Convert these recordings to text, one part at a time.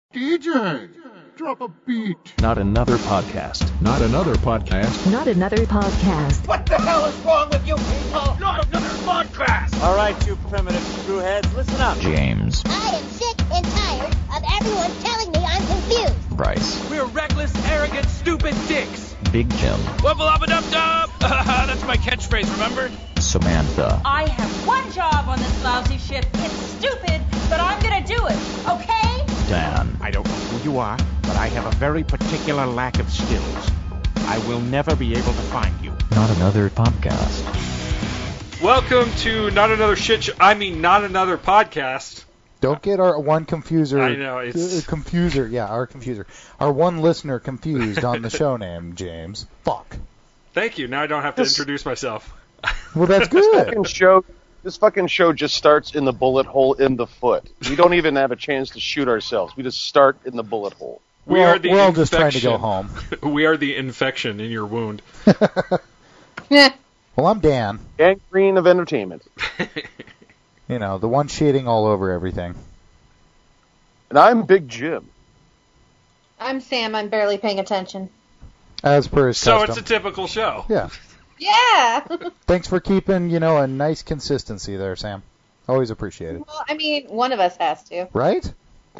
DJ, drop a beat. Not another podcast. Not another podcast. Not another podcast. What the hell is wrong with you people? Not another podcast! All right, you primitive screwheads, listen up. James. I am sick and tired of everyone telling me I'm confused. Bryce. We're reckless, arrogant, stupid dicks. Big Jim. Wubble-up-a-dub-dub! That's my catchphrase, remember? Samantha. I have one job on this lousy ship. It's stupid, but I'm gonna do it, okay? Dan. I don't know who you are, but I have a very particular lack of skills. I will never be able to find you. Not another podcast. Welcome to Not Another Not Another Podcast. Don't get our one confuser. I know, it's... Confuser, yeah, our confuser. Our one listener confused on the show name, James. Fuck. Thank you. Now I don't have to introduce myself. Well, that's good. This fucking show just starts in the bullet hole in the foot. We don't even have a chance to shoot ourselves. We just start in the bullet hole. We're all just trying to go home. We are the infection in your wound. Well, I'm Dan. Gangrene of entertainment. You know, the one shading all over everything. And I'm Big Jim. I'm Sam. I'm barely paying attention. As per his custom. So it's a typical show. Yeah. Yeah! Thanks for keeping, a nice consistency there, Sam. Always appreciate it. Well, I mean, one of us has to. Right?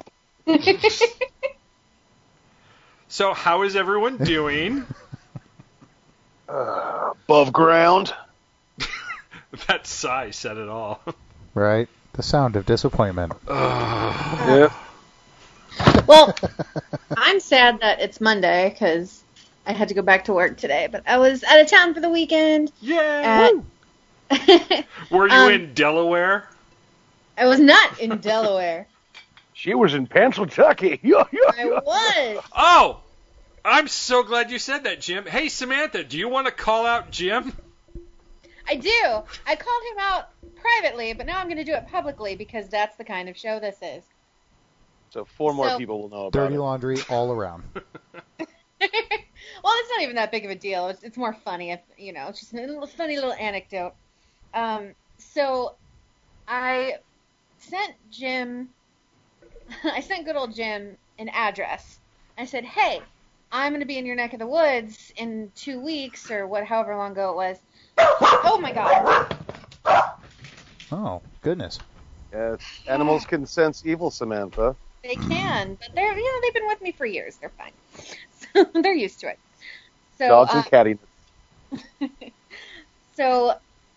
So how is everyone doing? Above ground. That sigh said it all. Right? The sound of disappointment. Yeah. Well, I'm sad that it's Monday, because I had to go back to work today, but I was out of town for the weekend. Yay! Were you in Delaware? I was not in Delaware. She was in Pennsylvania. I was. Oh! I'm so glad you said that, Jim. Hey, Samantha, do you want to call out Jim? I do. I called him out privately, but now I'm going to do it publicly because that's the kind of show this is. So four more people will know about dirty laundry all around. Well, it's not even that big of a deal. It's more funny, it's just a funny little anecdote. So I sent good old Jim an address. I said, hey, I'm going to be in your neck of the woods in 2 weeks or however long ago it was. Oh my God. Oh, goodness. Yes, animals can sense evil, Samantha. They can, but they've been with me for years. They're fine. So they're used to it. So, dogs and cattiness. So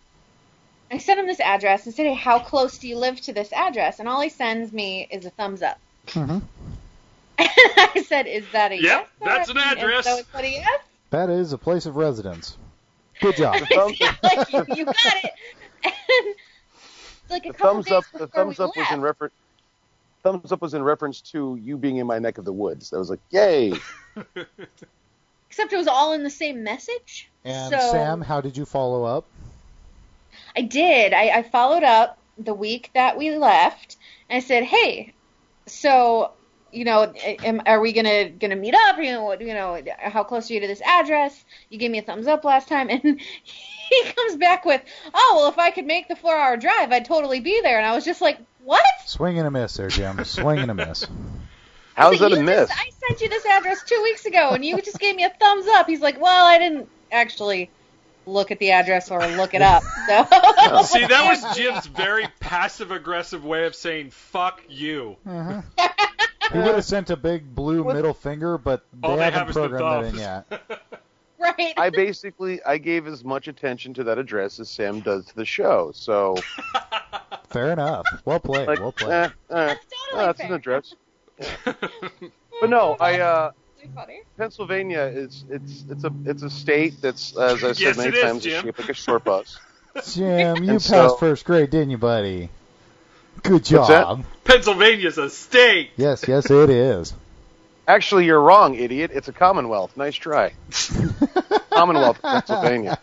I sent him this address and said, hey, how close do you live to this address? And all he sends me is a thumbs up. Mm-hmm. And I said, is that a yes? Yep, that's an address. And so it's what a yes? That is a place of residence. Good job. You got it. And like a couple days before thumbs we up was left. in reference. Thumbs up was in reference to you being in my neck of the woods. I was like, yay. Except it was all in the same message. And Sam, how did you follow up? I did. I followed up the week that we left, and I said, hey, so, are we gonna meet up? How close are you to this address? You gave me a thumbs up last time, and he comes back with, oh, well, if I could make the 4-hour drive, I'd totally be there. And I was just like, what? Swing and a miss there, Jim. Swing and a miss. How's that a miss? I sent you this address 2 weeks ago, and you just gave me a thumbs up. He's like, well, I didn't actually look at the address or look it up. So. See, that was Jim's very passive-aggressive way of saying, fuck you. Uh-huh. He would have sent a big blue middle finger, but they haven't programmed that in yet. Right. I gave as much attention to that address as Sam does to the show, so... Fair enough. Well played. Well played. That's totally that's fair. an address. Yeah. But no, Pennsylvania it's a state that's, as I said many times, is shaped like a short bus. Jim, you passed first grade, didn't you, buddy? Good job. Pennsylvania's a state. Yes, it is. Actually, you're wrong, idiot. It's a Commonwealth. Nice try. Commonwealth of Pennsylvania.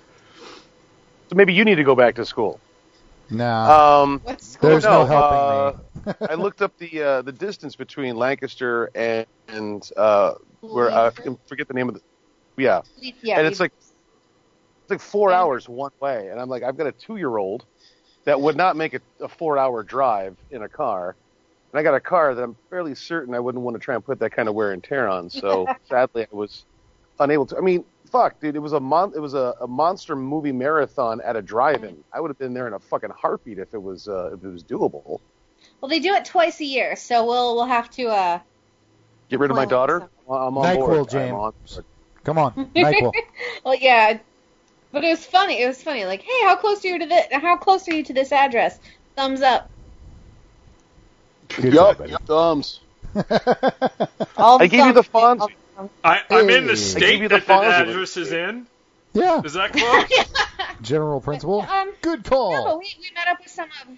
So maybe you need to go back to school. No. There's no helping me. I looked up the distance between Lancaster and where I forget the name of the and it's like 4 hours one way, and I'm like, I've got a 2-year-old that would not make a 4-hour drive in a car. And I got a car that I'm fairly certain I wouldn't want to try and put that kind of wear and tear on. So sadly, I was unable to. I mean, fuck, dude, it was a monster movie marathon at a drive-in. I would have been there in a fucking heartbeat if it was doable. Well, they do it twice a year, so we'll have to get rid of my daughter. I'm on NyQuil, board. James. Come on, NyQuil. Well, yeah, but it was funny. It was funny. Like, hey, how close are you to this? How close are you to this address? Thumbs up. Yup, thumbs. I gave you the Fonzie. I'm in the state that the address is in. Yeah. Is that close? General principal. Good call. No, but we met up with some of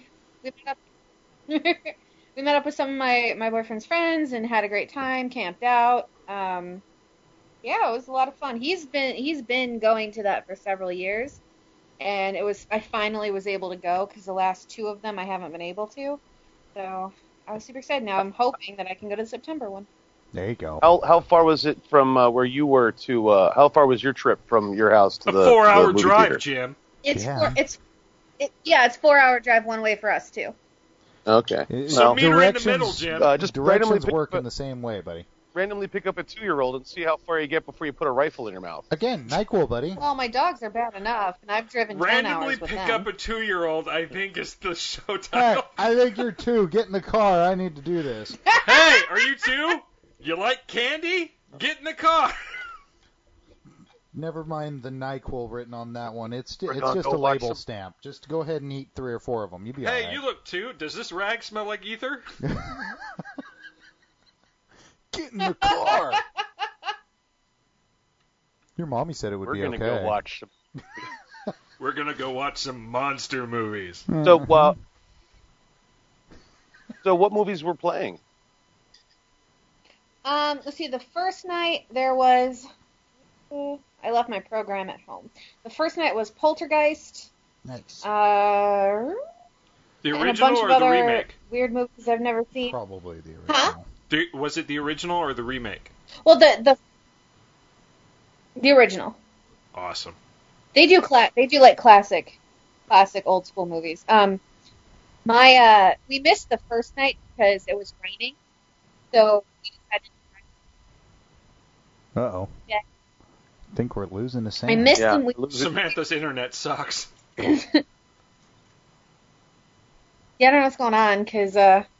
we met up with some of my boyfriend's friends and had a great time. Camped out. Yeah, it was a lot of fun. He's been going to that for several years, and I finally was able to go because the last two of them I haven't been able to. So I was super excited. Now I'm hoping that I can go to the September one. There you go. How far was it from where you were to? How far was your trip from your house to the 4-hour movie drive, theater? Jim? It's 4-hour drive one way for us too. Okay. So meet her in the middle, Jim. Just directions work in the same way, buddy. Randomly pick up a 2-year-old and see how far you get before you put a rifle in your mouth. Again, NyQuil, buddy. Well, my dogs are bad enough, and I've driven 10 hours with them. Randomly pick up a 2-year-old, I think, is the show Hey, title. I think you're 2. Get in the car. I need to do this. Hey, are you 2? You like candy? Get in the car. Never mind the NyQuil written on that one. It's gonna just go a watch label some- stamp. Just go ahead and eat 3 or 4 of them. You'll be all Hey, right. you look 2. Does this rag smell like ether? Get in the car. Your mommy said it would be okay. We're gonna go watch some. We're gonna go watch some monster movies. So, so what movies were playing? Let's see. The first night there was. I left my program at home. The first night was Poltergeist. Nice. The and a original bunch or of the other remake? weird movies I've never seen. Probably the original. Huh? Was it the original or the remake? Well, the original. Awesome. They do like classic old school movies. We missed the first night because it was raining, so we decided to. Uh-oh. Yeah. I think we're losing the same. I missed them. Samantha's internet sucks. Yeah, I don't know what's going on because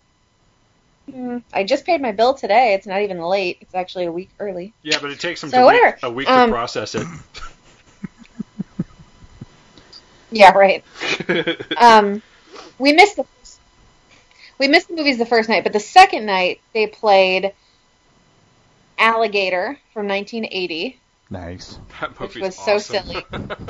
I just paid my bill today. It's not even late. It's actually a week early. Yeah, but it takes them So whatever. a week to process it. Yeah, right. We missed the movies the first night, but the second night they played Alligator from 1980. Nice. That which movie's was so awesome. silly.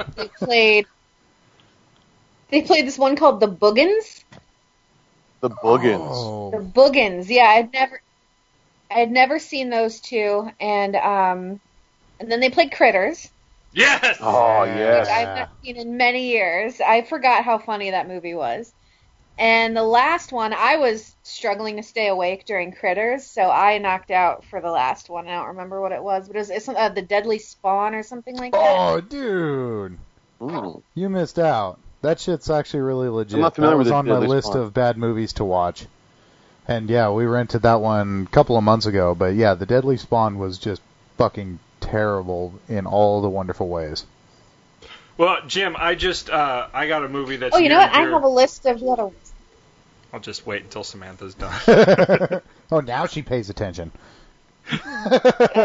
They played this one called The Boogans. The Boogans. Oh. The Boogans. Yeah, I had never seen those two, and then they played Critters. Yes. Oh yes. Which I've not seen in many years. I forgot how funny that movie was. And the last one, I was struggling to stay awake during Critters, so I knocked out for the last one. I don't remember what it was, but it's The Deadly Spawn or something like that. Oh, dude. Ooh. You missed out. That shit's actually really legit. I'm not familiar that was with on my Deadly list Spawn. of bad movies to watch. And yeah, we rented that one a couple of months ago. But yeah, The Deadly Spawn was just fucking terrible in all the wonderful ways. Well, Jim, I got a movie that's. Oh, you know what? I near- have a list of the other ones. I'll just wait until Samantha's done. Oh, now she pays attention. I've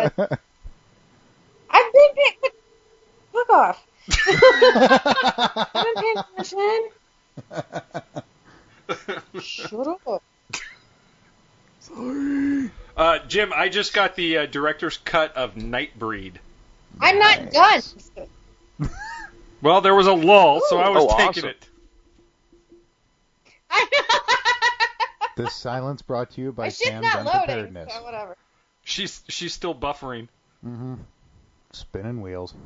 been paying. Fuck off. I've been paying attention. Shut up. Sorry. Jim, I just got the director's cut of Nightbreed. I'm not done. Well, there was a lull, so I was taking awesome. it. This silence brought to you by My shit's Sam's not loading, Unpreparedness. so whatever. She's still buffering. Mm-hmm. Spinning wheels.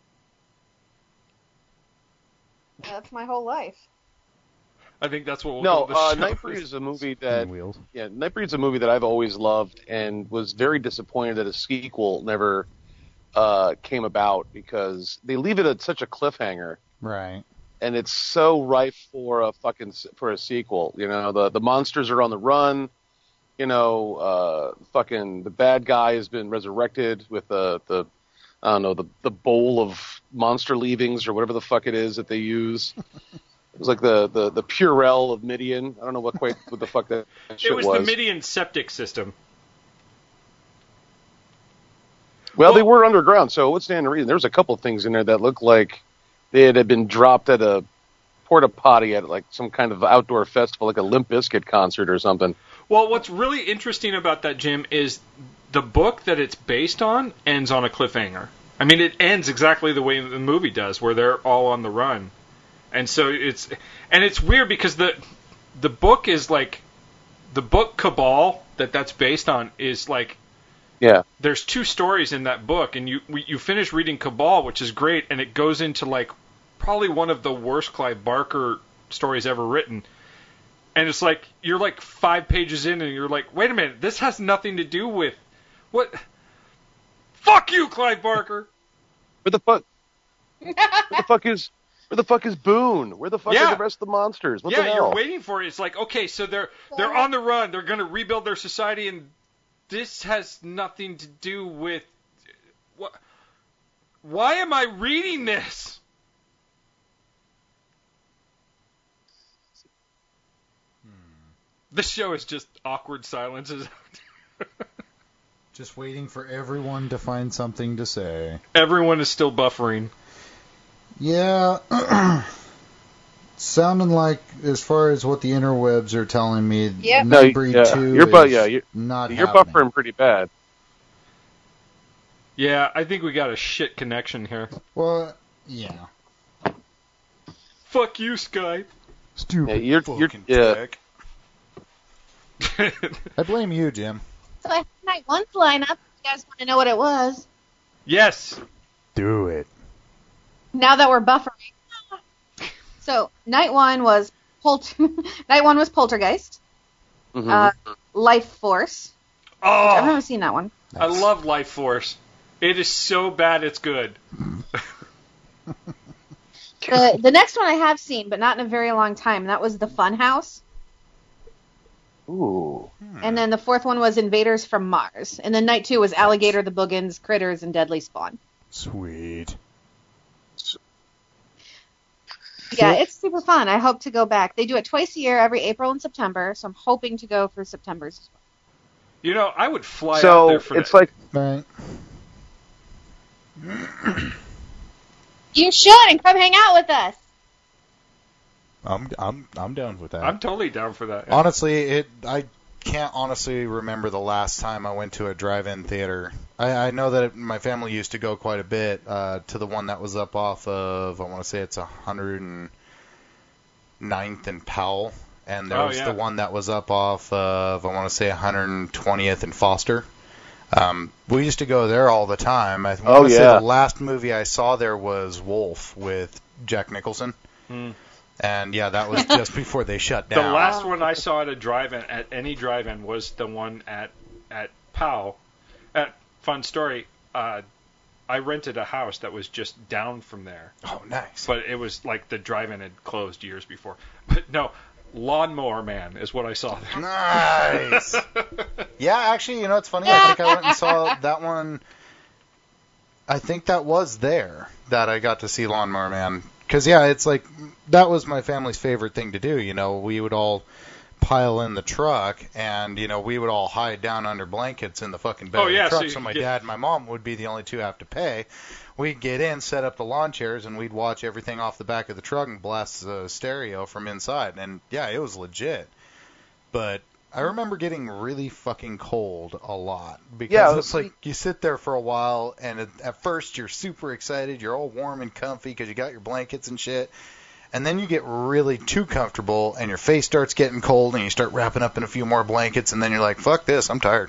That's my whole life. I think that's what we'll No, call the show. Nightbreed is a movie that Wheels. Nightbreed's a movie that I've always loved and was very disappointed that a sequel never came about because they leave it at such a cliffhanger. Right. And it's so rife for a sequel. You know, the monsters are on the run. fucking the bad guy has been resurrected with the I don't know, the bowl of monster leavings or whatever the fuck it is that they use. It was like the Purell of Midian. I don't know what the fuck that shit was. It was the Midian septic system. Well, they were underground, so what's the reason? There was a couple of things in there that looked like they had been dropped at a porta potty at like some kind of outdoor festival, like a Limp Bizkit concert or something. Well, what's really interesting about that, Jim, is the book that it's based on ends on a cliffhanger. I mean, it ends exactly the way the movie does, where they're all on the run. And so it's weird because the book is like, the book Cabal that's based on is like, yeah. There's 2 stories in that book, and you finish reading Cabal, which is great, and it goes into like probably one of the worst Clive Barker stories ever written. And it's like, you're like 5 pages in, and you're like, wait a minute, this has nothing to do with what? Fuck you, Clive Barker. Where the fuck is Boone? Where the fuck are the rest of the monsters? What the hell? You're waiting for it. It's like, okay, so they're on the run. They're going to rebuild their society, and this has nothing to do with what? Why am I reading this? This show is just awkward silences. Just waiting for everyone to find something to say. Everyone is still buffering. Yeah. Sounding like, as far as what the interwebs are telling me, yep. Nightbreed 2 you're not You're happening. buffering pretty bad. Yeah, I think we got a shit connection here. Well, yeah. Fuck you, Skype. Stupid you're tech. I blame you, Jim. So I have Night 1's lineup. You guys want to know what it was? Yes. Do it. Now that we're buffering. So Night 1 was Poltergeist. Mm-hmm. Life Force. Oh, I've never seen that one. I love Life Force. It is so bad it's good. The next one I have seen, but not in a very long time, and that was The Fun House. Ooh. And then the 4th one was Invaders from Mars. And then Night 2 was Alligator, the Boogans, Critters, and Deadly Spawn. Sweet. Yeah, it's super fun. I hope to go back. They do it twice a year, every April and September, so I'm hoping to go for September's as well. You know, I would fly out there for it's that. like... Right. You should, and come hang out with us. I'm down with that. I'm totally down for that. Yeah. Honestly, I can't honestly remember the last time I went to a drive-in theater. I know that my family used to go quite a bit to the one that was up off of, I want to say it's 109th and Powell, and there was the one that was up off of, I want to say 120th and Foster. We used to go there all the time. I want to say the last movie I saw there was Wolf with Jack Nicholson. And yeah, that was just before they shut down. The last one I saw at a drive-in, at any drive-in, was the one at Powell. At Fun Story, I rented a house that was just down from there. Oh, nice. But it was like the drive-in had closed years before. But no, Lawnmower Man is what I saw there. Nice. Yeah, actually, you know, it's funny. I think I went and saw that one. I think that was there that I got to see Lawnmower Man. Because, yeah, it's like, that was my family's favorite thing to do. You know, we would all pile in the truck, and, you know, we would all hide down under blankets in the fucking bed of the truck, so my dad and my mom would be the only two have to pay. We'd get in, set up the lawn chairs, and we'd watch everything off the back of the truck and blast the stereo from inside. And, yeah, it was legit. But I remember getting really fucking cold a lot. Because it's like, you sit there for a while, and at first you're super excited, you're all warm and comfy because you got your blankets and shit. And then you get really too comfortable, and your face starts getting cold, and you start wrapping up in a few more blankets, and then you're like, fuck this, I'm tired.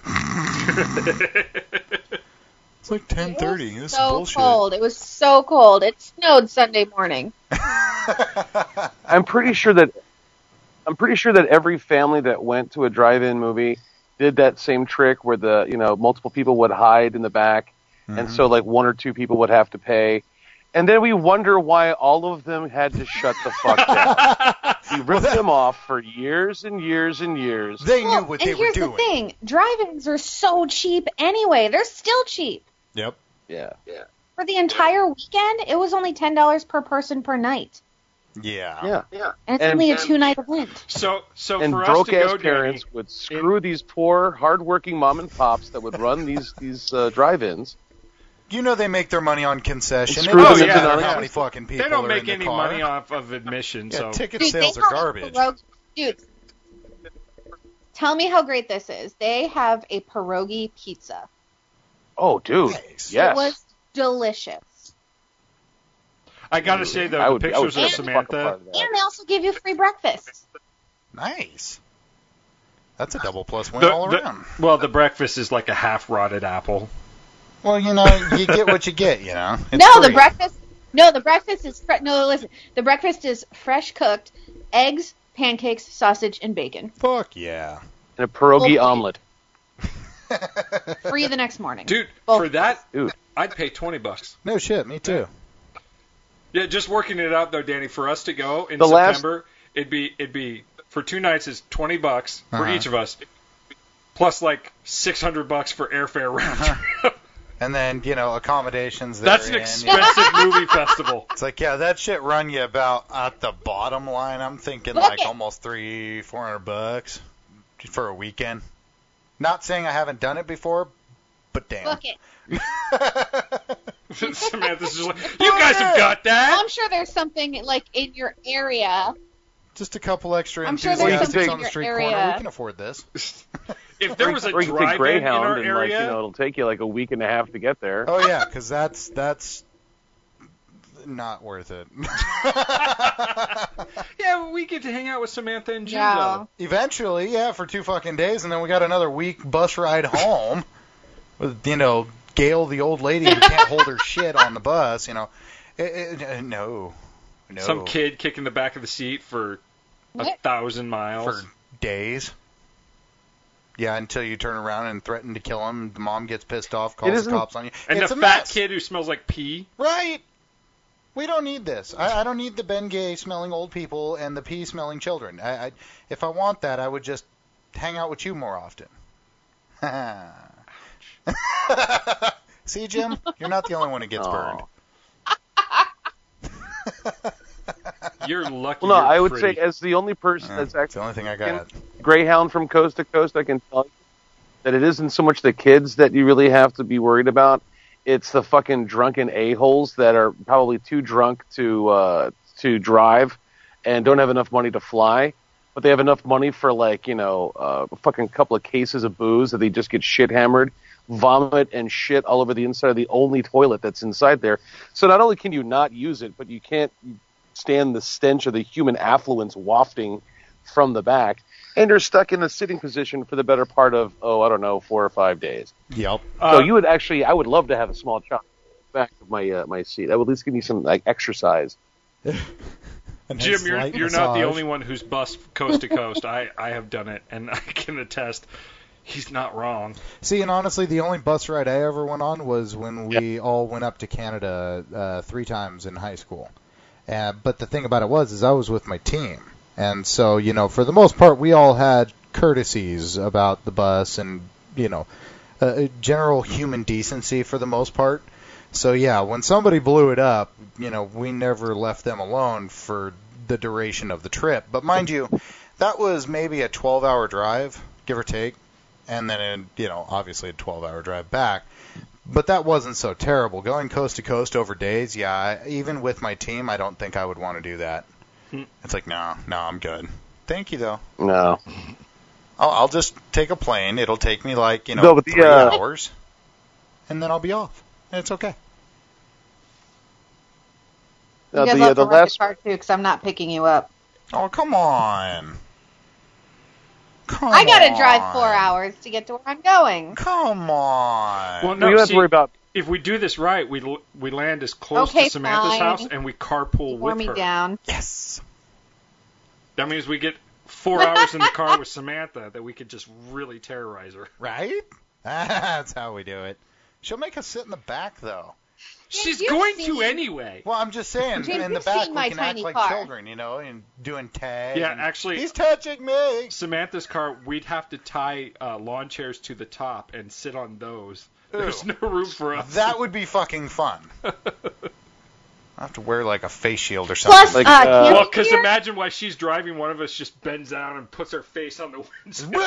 It's like 10:30. This is bullshit. Cold. It was so cold. It snowed Sunday morning. I'm pretty sure that every family that went to a drive-in movie did that same trick where multiple people would hide in the back, and so like one or two people would have to pay. And then we wonder why all of them had to shut the fuck down. We ripped them off for years and years and years. They knew what they were here's doing. the thing. Drive-ins are so cheap anyway. They're still cheap. Yep. Yeah. For the entire weekend, it was only $10 per person per night. Yeah. And it's only a 2-night event. So And for us broke to go, ass parents Danny, would screw these poor, hardworking mom and pops that would run these drive-ins. You know they make their money on concession. It Screw them doesn't into matter how non-existent. many fucking people they don't are make in the any car. money off of admission. Yeah, So ticket Dude, sales they are have garbage. Dude, tell me how great this is. They have a pierogi pizza. Oh, dude. Nice. Yes. It was delicious. I gotta say though, I the would pictures fuck of a Samantha. part of that. And they also give you free breakfast. Nice. That's a double plus win all around. Well, the breakfast is like a half rotted apple. Well, you know, you get what you get, you know. It's No, the free. breakfast is listen. The breakfast is fresh cooked eggs, pancakes, sausage, and bacon. Fuck yeah. And a pierogi Well, omelet. Free the next morning. Dude, Both for that, Dude. I'd pay $20. No shit, me too. Yeah, just working it out though, Danny. For us to go in The last- September, it'd be for 2 nights is $20 for Uh-huh. each of us, plus like $600 for airfare round trip. And then, you know, accommodations there. That's an expensive movie festival. It's like, yeah, that shit run you about at the bottom line. I'm thinking Look like it. almost $300-400 for a weekend. Not saying I haven't done it before, but damn. Book it. Samantha's just like, you guys have got that. I'm sure there's something like in your area. Just a couple extra I'm sure there's enthusiasts something on the in street your corner. area. We can afford this. If there was a Or you can take drive-in in Greyhound our and area, it'll take you like a week and a half to get there. Oh yeah, because that's not worth it. yeah, we get to hang out with Samantha and Jim Yeah. though. Eventually, yeah, for 2 fucking days, and then we got another week bus ride home with, you know, Gail, the old lady who can't hold her shit on the bus, you know. No. Some kid kicking the back of the seat for 1,000 miles. For days. Yeah, until you turn around and threaten to kill him. The mom gets pissed off, calls the cops on you. And It's the a fat mess. kid who smells like pee. Right. We don't need this. I don't need the Bengay smelling old people and the pee smelling children. If I want that, I would just hang out with you more often. See, Jim? You're not the only one who gets burned. You're lucky. Well, no, you're I would pretty. say as the only person that's It's the actually only thing I got. Greyhound from coast to coast, I can tell you that it isn't so much the kids that you really have to be worried about. It's the fucking drunken a-holes that are probably too drunk to drive and don't have enough money to fly, but they have enough money for like, you know, a fucking couple of cases of booze that they just get shit hammered, vomit and shit all over the inside of the only toilet that's inside there. So not only can you not use it, but you can't stand the stench of the human affluence wafting from the back, and you're stuck in a sitting position for the better part of, 4 or 5 days. Yep. So you would actually, I would love to have a small chop back of my seat. That would at least give me some like exercise. Jim, you're not the only one who's bussed coast to coast. I have done it, and I can attest. He's not wrong. See, and honestly, the only bus ride I ever went on was when we all went up to Canada 3 times in high school. But the thing about it is I was with my team. And so, you know, for the most part, we all had courtesies about the bus and, you know, general human decency for the most part. So, yeah, when somebody blew it up, you know, we never left them alone for the duration of the trip. But mind you, that was maybe a 12-hour drive, give or take. And then, you know, obviously a 12-hour drive back. But that wasn't so terrible. Going coast to coast over days, yeah, even with my team, I don't think I would want to do that. It's like, no, I'm good. Thank you, though. No. I'll just take a plane. It'll take me, like, you know, 3 hours. And then I'll be off. And it's okay. You guys have to rent the car, too, because I'm not picking you up. Oh, come on. I got to drive 4 hours to get to where I'm going. Come on. Well, no, you don't have to worry about. If we do this right, we land as close Okay, to Samantha's fine. house, and we carpool Pour with me her. down. Yes. That means we get 4 hours in the car with Samantha that we could just really terrorize her. Right? That's how we do it. She'll make us sit in the back, though. She's you've going seen- to anyway. Well, I'm just saying, James, in the you've back seen we My can act Tiny like Car. children, and doing tag. Yeah, and, actually, he's touching me. Samantha's car, we'd have to tie lawn chairs to the top and sit on those. There's no room for us. That would be fucking fun. I have to wear like a face shield or something. Plus, Well, because imagine while she's driving, one of us just bends down and puts her face on the windshield.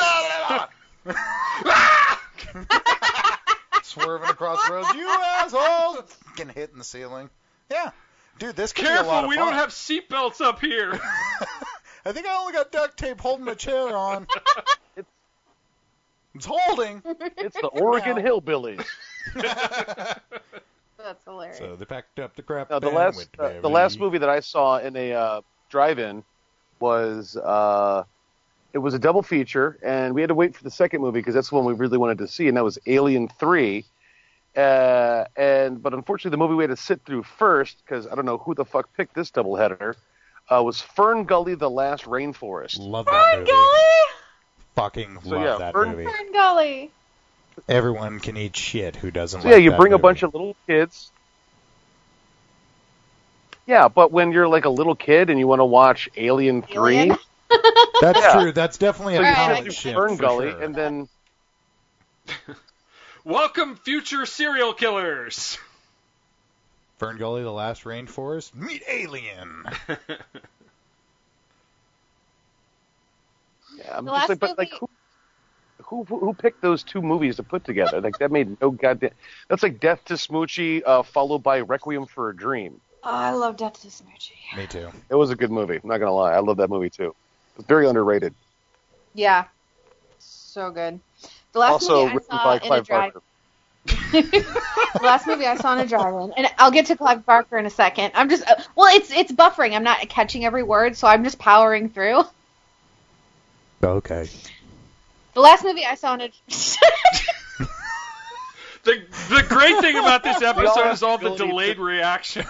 Swerving across the road, you assholes! Getting hit in the ceiling. Yeah. Dude, this could be a lot Careful, of we fun. don't have seatbelts up here. I think I only got duct tape holding my chair on. It's holding. It's the Oregon Hillbillies. That's hilarious. So they packed up the crap. No, the and last went to the last movie that I saw in a drive-in was it was a double feature, and we had to wait for the second movie because that's the one we really wanted to see, and that was Alien 3. But unfortunately, the movie we had to sit through first because I don't know who the fuck picked this doubleheader. Was Fern Gully: The Last Rainforest. Love that movie. Fucking love that movie. Fern Gully. Everyone can eat shit who doesn't So like yeah, you that bring a movie. bunch of little kids. Yeah, but when you're like a little kid and you want to watch Alien 3, Alien? That's Yeah. true. That's definitely so a you college sit through shit Fern for Gully, sure. and then Welcome, future serial killers. Fern Gully, The Last Rainforest. Meet Alien. yeah, I'm The just last like, but like movie- who picked those two movies to put together? Like that made no goddamn. That's like Death to Smoochie followed by Requiem for a Dream. Oh, I love Death to Smoochie. Me too. It was a good movie. I'm not gonna lie, I love that movie too. It's very underrated. Yeah. So good. The last Also movie I written saw by in a Clive drive. Barker. The last movie I saw in a drive-in, and I'll get to Clive Barker in a second. I'm just it's buffering. I'm not catching every word, so I'm just powering through. Okay. The last movie I saw in a The great thing about this episode have is all the ability to- delayed reactions.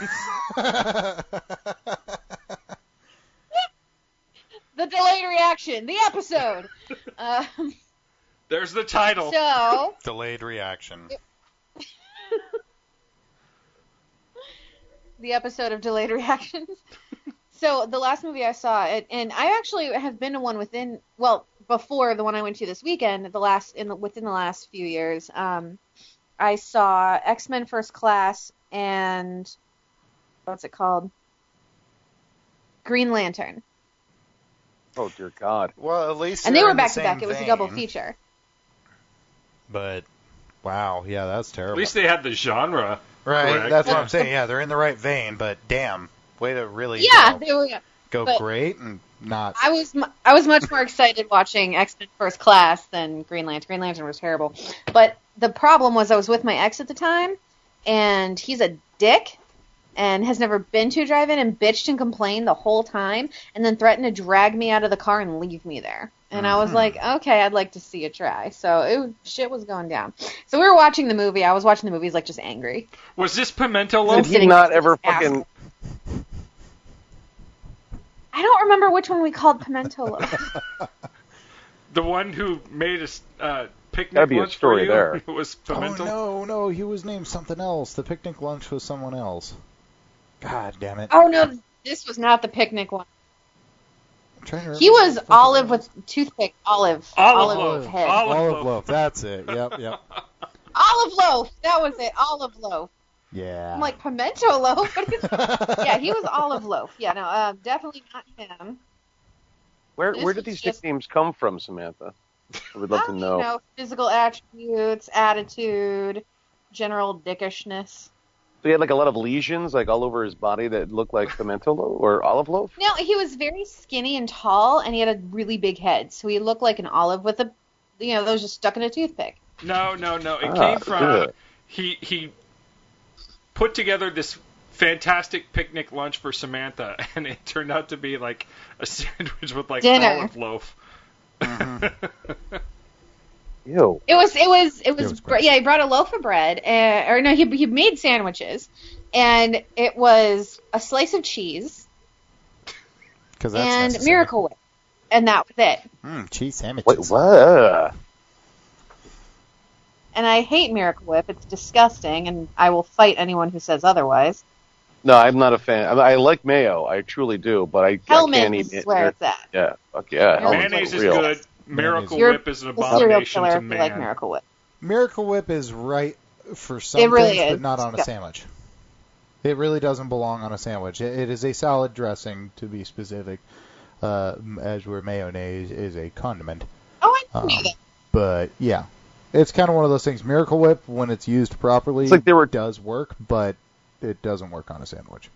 the delayed reaction, the episode. There's the title. So Delayed reaction. the episode of delayed reactions. So the last movie I saw, and I actually have been to one before the one I went to this weekend. Within the last few years, I saw X-Men First Class and what's it called? Green Lantern. Oh dear God. Well, at least And they they're were in the back to back. same It was a double vein, feature. But wow, yeah, that's terrible. At least they had the genre. Right, correct. that's what Yeah. I'm saying. Yeah, they're in the right vein, but damn, way to really Yeah, they were. go but- great and not. I was much more excited watching X-Men First Class than Green Lantern. Green Lantern was terrible. But the problem was I was with my ex at the time, and he's a dick and has never been to a drive-in and bitched and complained the whole time and then threatened to drag me out of the car and leave me there. And I was like, okay, I'd like to see it try. So shit was going down. So we were watching the movie. I was watching the movies like just angry. Was this Pimento Did Loaf? he sitting not next to ever this fucking? asshole. I don't remember which one we called Pimento Loaf. The one who made a picnic Gotta be a lunch story for you? there. It was Oh Pimento. no, he was named something else. The picnic lunch was someone else. God damn it! Oh no, this was not the picnic one. I'm trying to He remember was what the fuck it olive was. with toothpick. Olive Loaf. head. Olive loaf. That's it. Yep. Olive loaf. That was it. Olive loaf. Yeah. I'm like pimento loaf. Yeah, he was olive loaf. Yeah, no, definitely not him. Where This did was these just- nicknames come from, Samantha? I would love to know. You know, physical attributes, attitude, general dickishness. So he had like a lot of lesions, like all over his body that looked like pimento loaf or olive loaf. No, he was very skinny and tall, and he had a really big head, so he looked like an olive with that was just stuck in a toothpick. No. It came from good. he put together this fantastic picnic lunch for Samantha, and it turned out to be like a sandwich with like Dinner. olive loaf. Ew. It was gross. yeah, he brought a loaf of bread, he made sandwiches, and it was a slice of cheese 'Cause that's and necessary. Miracle Whip, and that was it. Cheese Wait, sandwiches. what? and I hate Miracle Whip. It's disgusting, and I will fight anyone who says otherwise. No, I'm not a fan. I like mayo. I truly do, but I can't Hellman's eat is where it's at. Yeah, fuck yeah. Hellman's Mayonnaise is real. good. Miracle You're Whip is an a serial abomination killer to if you like man. Miracle Whip. Miracle Whip is right for some It really things, is. but not on a sandwich. It really doesn't belong on a sandwich. It is a salad dressing, to be specific, as where mayonnaise is a condiment. Oh, I knew that. But, yeah. It's kind of one of those things. Miracle Whip, when it's used properly, It's like they were- does work, but it doesn't work on a sandwich.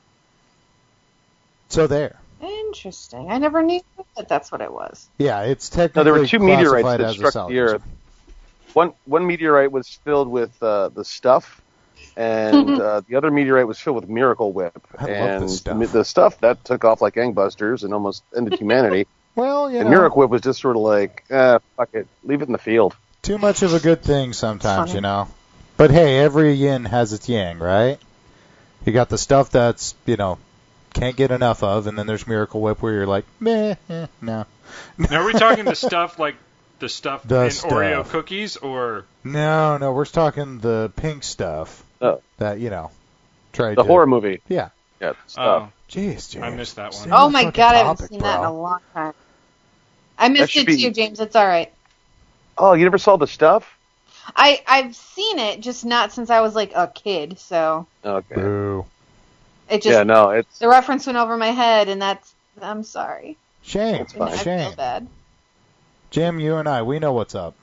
So there. Interesting. I never knew that that's what it was. Yeah, it's technically No, there were two meteorites classified that as a struck salad the Earth. One meteorite was filled with the stuff, and the other meteorite was filled with Miracle Whip. I love and this stuff. the stuff that took off like gangbusters and almost ended humanity. Well, you And know, Miracle Whip was just sort of like, fuck it, leave it in the field. too much of a good thing sometimes, Funny. you know. But hey, every yin has its yang, right? You got the stuff that's, can't get enough of, and then there's Miracle Whip where you're like, meh, no. Now, are we talking the stuff like the stuff The in stuff. Oreo cookies, or No, we're talking the pink stuff Oh, that, tried the to... horror movie. Yeah. Yeah, the stuff. oh, Jeez, James. I missed that one. Stay Oh on the my fucking god, I haven't topic, seen that in bro. a long time. I missed should it be- too, James. It's all right. Oh, you never saw the stuff? I've seen it, just not since I was like a kid. So Okay. Boo. it just Yeah, no, it's the reference went over my head, and I'm sorry. Shame. That's fine. I Shame. feel bad. Jim, you and I, we know what's up.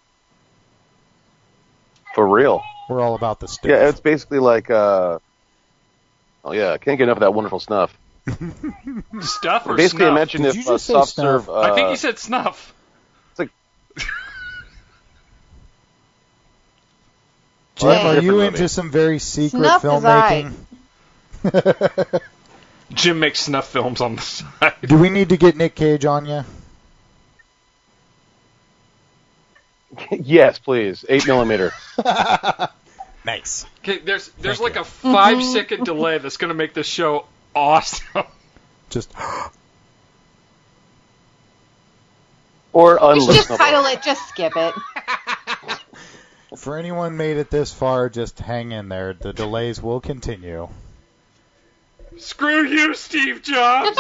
for real. We're all about the stuff. Yeah, it's basically like, oh yeah, I can't get enough of that wonderful snuff. Stuff or Basically, snuff? imagine Did if you just say soft snuff? serve. I think you said snuff. It's like Jim, Well, are different you movie. into some very secret Snuff is filmmaking? Jim makes snuff films on the side. Do we need to get Nick Cage on you? yes, please, 8mm. Nice. Okay, there's Thank like you. a 5-second delay that's going to make this show awesome. Just Or We should just unlistenable. title it. Just skip it. for anyone made it this far, just hang in there. The delays will continue. Screw you, Steve Jobs.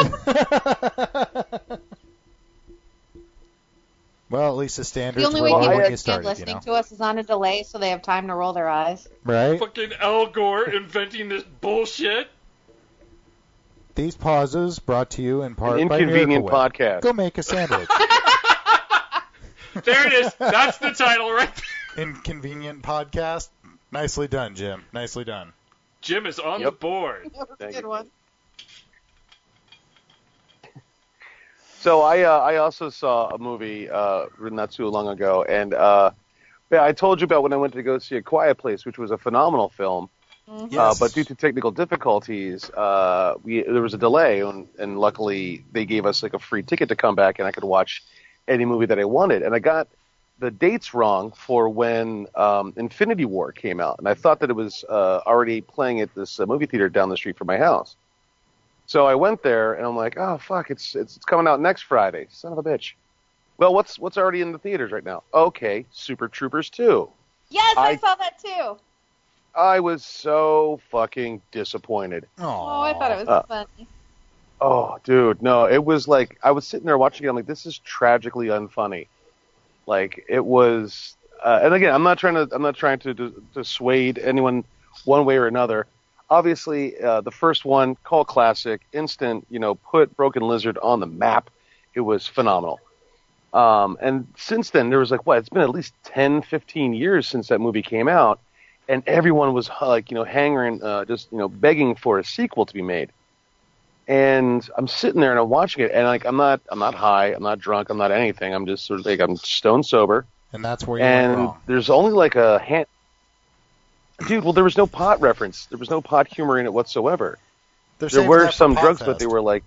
Well, at least the standards The only were way low people when can you get started, listening to us is on a delay, so they have time to roll their eyes. Right? Fucking Al Gore inventing this bullshit. These pauses brought to you in part An by inconvenient Miracle Whip. podcast. Go make a sandwich. There it is. That's the title right there. Inconvenient podcast. Nicely done, Jim. Nicely done. Jim is on the Yep. board. That was a Thank good you. one. So I also saw a movie not too long ago, and yeah, I told you about when I went to go see A Quiet Place, which was a phenomenal film. Yes. But due to technical difficulties, there was a delay, and luckily they gave us like a free ticket to come back, and I could watch any movie that I wanted. And I got the dates wrong for when Infinity War came out, and I thought that it was already playing at this movie theater down the street from my house. So I went there, and I'm like, oh fuck, it's coming out next Friday, son of a bitch. Well, what's already in the theaters right now? Okay, Super Troopers 2. Yes, I I- saw that too. I was so fucking disappointed. Oh, I thought it was funny. Oh, dude, no, it was like I was sitting there watching it. I'm like, this is tragically unfunny. Like it was, and again, I'm not trying to dissuade anyone one way or another. Obviously, the first one, cult classic, instant, put Broken Lizard on the map. It was phenomenal. And since then, there was like it's been at least 10, 15 years since that movie came out, and everyone was like, hanging, just begging for a sequel to be made. And I'm sitting there and I'm watching it, and like I'm not high, I'm not drunk, I'm not anything. I'm just sort of like I'm stone sober. And that's where you went And wrong. there's only like a hand. Dude, well, there was no pot reference. There was no pot humor in it whatsoever. They're There saving were that for some drugs, Podfest. but they were like.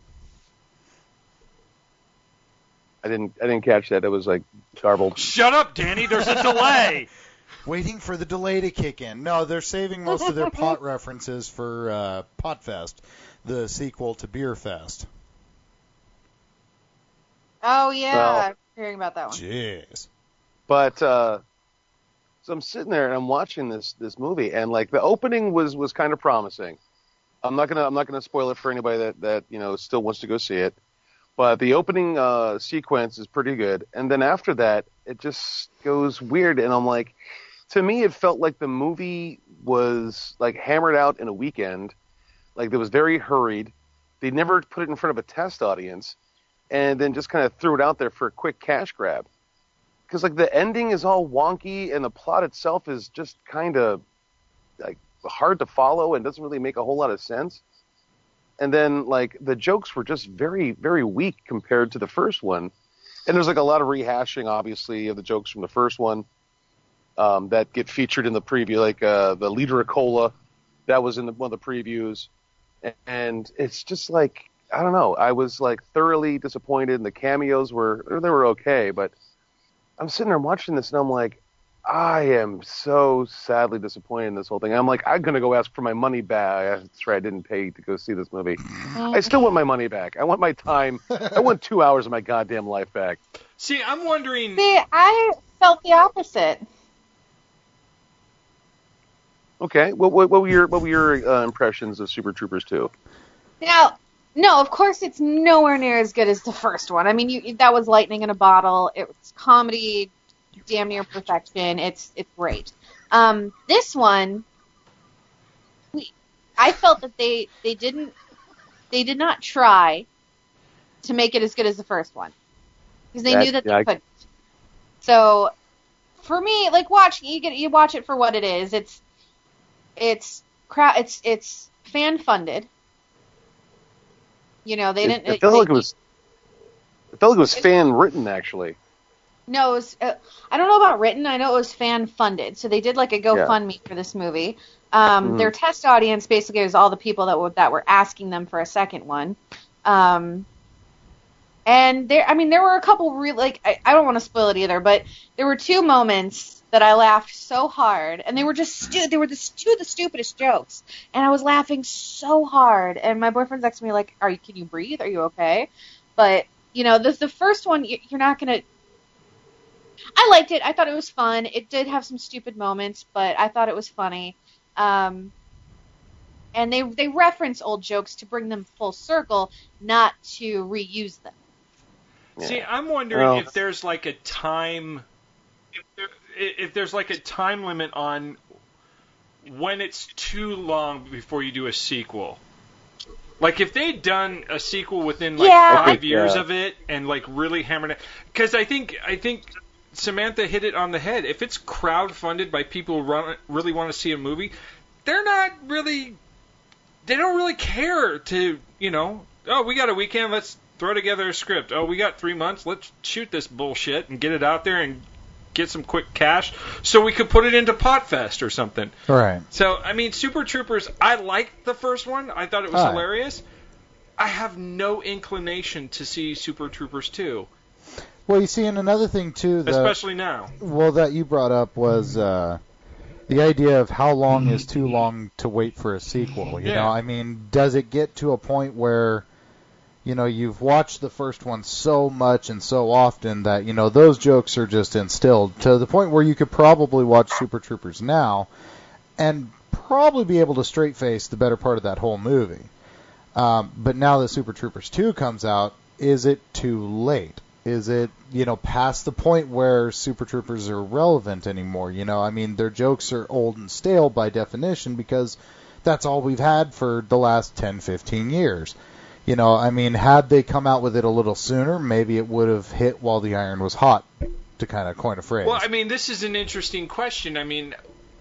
I didn't catch that. It was like garbled. Shut up, Danny. There's a delay. Waiting for the delay to kick in. No, they're saving most of their pot references for Potfest, the sequel to Beer Fest. Oh yeah, Well- I'm hearing about that one. Jeez. But So I'm sitting there and I'm watching this movie, and like the opening was kind of promising. I'm not gonna spoil it for anybody that still wants to go see it, but the opening sequence is pretty good, and then after that it just goes weird, and I'm like, to me it felt like the movie was like hammered out in a weekend, like it was very hurried. They never put it in front of a test audience, and then just kind of threw it out there for a quick cash grab. Because like the ending is all wonky, and the plot itself is just kind of like hard to follow and doesn't really make a whole lot of sense. And then like the jokes were just very, very weak compared to the first one. And there's like a lot of rehashing, obviously, of the jokes from the first one that get featured in the preview, like the Leader of Cola that was in one of the previews. And it's just like, I don't know. I was like thoroughly disappointed, and the cameos were okay, but I'm sitting there watching this, and I'm like, I am so sadly disappointed in this whole thing. I'm like, I'm going to go ask for my money back. That's right, I didn't pay to go see this movie. I still want my money back. I want my time. I want 2 hours of my goddamn life back. See, I'm wondering... See, I felt the opposite. Okay, what were your impressions of Super Troopers 2? Now, no, of course it's nowhere near as good as the first one. I mean, that was lightning in a bottle. It was comedy, damn near perfection. It's great. This one, I felt that they did not try to make it as good as the first one, because they knew that they couldn't. So, for me, like you watch it for what it is. It's fan funded. You know, they didn't. It felt like it was fan written, actually. No, it was, I don't know about written. I know it was fan funded. So they did like a GoFundMe for this movie. Their test audience basically was all the people that were asking them for a second one. And there were a couple really, like, I don't want to spoil it either, but there were two moments that I laughed so hard, and they were just two of the stupidest jokes, and I was laughing so hard. And my boyfriend's next to me like, can you breathe? Are you okay? But the first one, you're not gonna. I liked it. I thought it was fun. It did have some stupid moments, but I thought it was funny. And they reference old jokes to bring them full circle, not to reuse them. Yeah. See, I'm wondering if there's like a time. If there's like a time limit on when it's too long before you do a sequel. Like if they'd done a sequel within like 5 years of it and like really hammered it, because I think Samantha hit it on the head. If it's crowdfunded by people who really want to see a movie, they don't really care to, oh, we got a weekend, let's throw together a script. Oh, we got 3 months, let's shoot this bullshit and get it out there and get some quick cash so we could put it into Potfest or something. Right. So, I mean, Super Troopers, I liked the first one. I thought it was hilarious. I have no inclination to see Super Troopers 2. Well, you see, and another thing, too, especially now. Well, that you brought up was the idea of how long is too long to wait for a sequel. You know, I mean, does it get to a point where, you've watched the first one so much and so often that, those jokes are just instilled to the point where you could probably watch Super Troopers now and probably be able to straight face the better part of that whole movie. But now that Super Troopers 2 comes out, is it too late? Is it, past the point where Super Troopers are relevant anymore? I mean, their jokes are old and stale by definition because that's all we've had for the last 10, 15 years. I mean, had they come out with it a little sooner, maybe it would have hit while the iron was hot, to kind of coin a phrase. Well, I mean, this is an interesting question. I mean,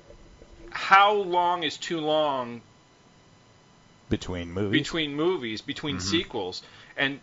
how long is too long between movies? Between sequels? And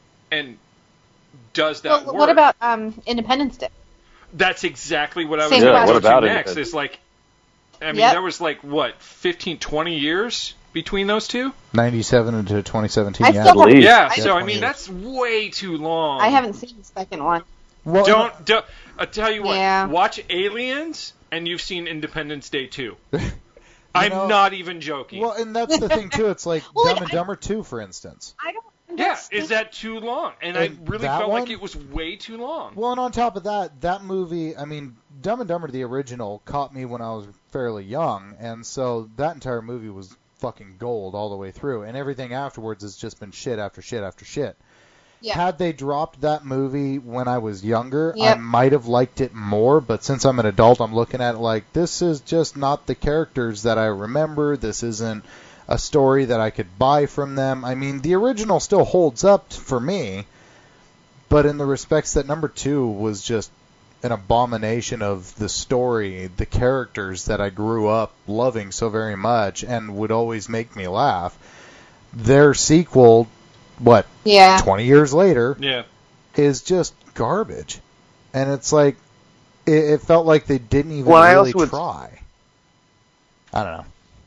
does that work? What about Independence Day? That's exactly what I was going to go to next. It's like, I mean, there was like, 15, 20 years between those two? 97 to 2017, I believe. Yeah, so I mean, that's way too long. I haven't seen the second one. Well, don't I'll tell you what, watch Aliens, and you've seen Independence Day 2. I'm not even joking. Well, and that's the thing, too. It's like Dumb and Dumber 2, for instance. I don't is that too long? And I really felt like it was way too long. Well, and on top of that movie, I mean, Dumb and Dumber, the original, caught me when I was fairly young, and so that entire movie was fucking gold all the way through, and everything afterwards has just been shit after shit after shit. Yeah. Had they dropped that movie when I was younger, Yep. I might have liked it more, but since I'm an adult, I'm looking at it like, this is just not the characters that I remember. This isn't a story that I could buy from them. I mean, the original still holds up for me, but in the respects that number 2 was just an abomination of the story, the characters that I grew up loving so very much and would always make me laugh. Their sequel, 20 years later, is just garbage. And it's like, it felt like they didn't even really try. I don't know.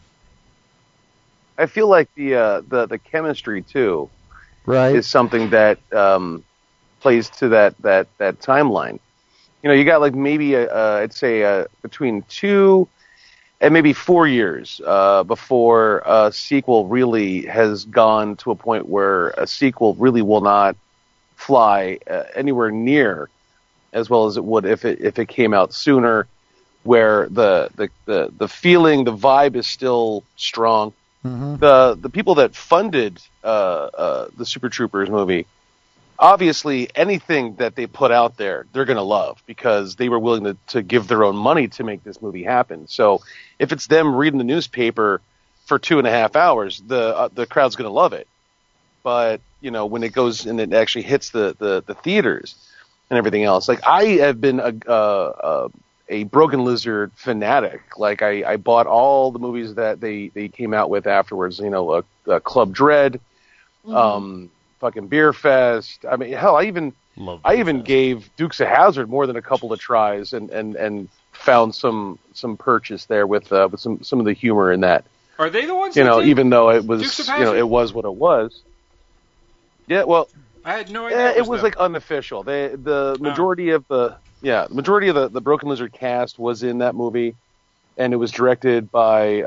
I feel like the chemistry too, right, is something that plays to that timeline. You know, you got like maybe I'd say between 2 and maybe 4 years before a sequel really has gone to a point where a sequel really will not fly anywhere near as well as it would if it came out sooner, where the feeling, the vibe is still strong. Mm-hmm. The people that funded the Super Troopers movie, obviously anything that they put out there, they're going to love because they were willing to give their own money to make this movie happen. So if it's them reading the newspaper for 2.5 hours, the crowd's going to love it. But, you know, when it goes and it actually hits the theaters and everything else, like I have been a Broken Lizard fanatic. Like I bought all the movies that they came out with afterwards, you know, Club Dread, fucking Beer Fest. I mean, hell, I even gave Dukes of Hazzard more than a couple of tries and found some purchase there with some of the humor in that. Are they the ones? You know, that did even though it was, Dukes of you know, Hazzard? it was what it was. Yeah, well, I had no idea. it was like unofficial. The majority of the Broken Lizard cast was in that movie, and it was directed by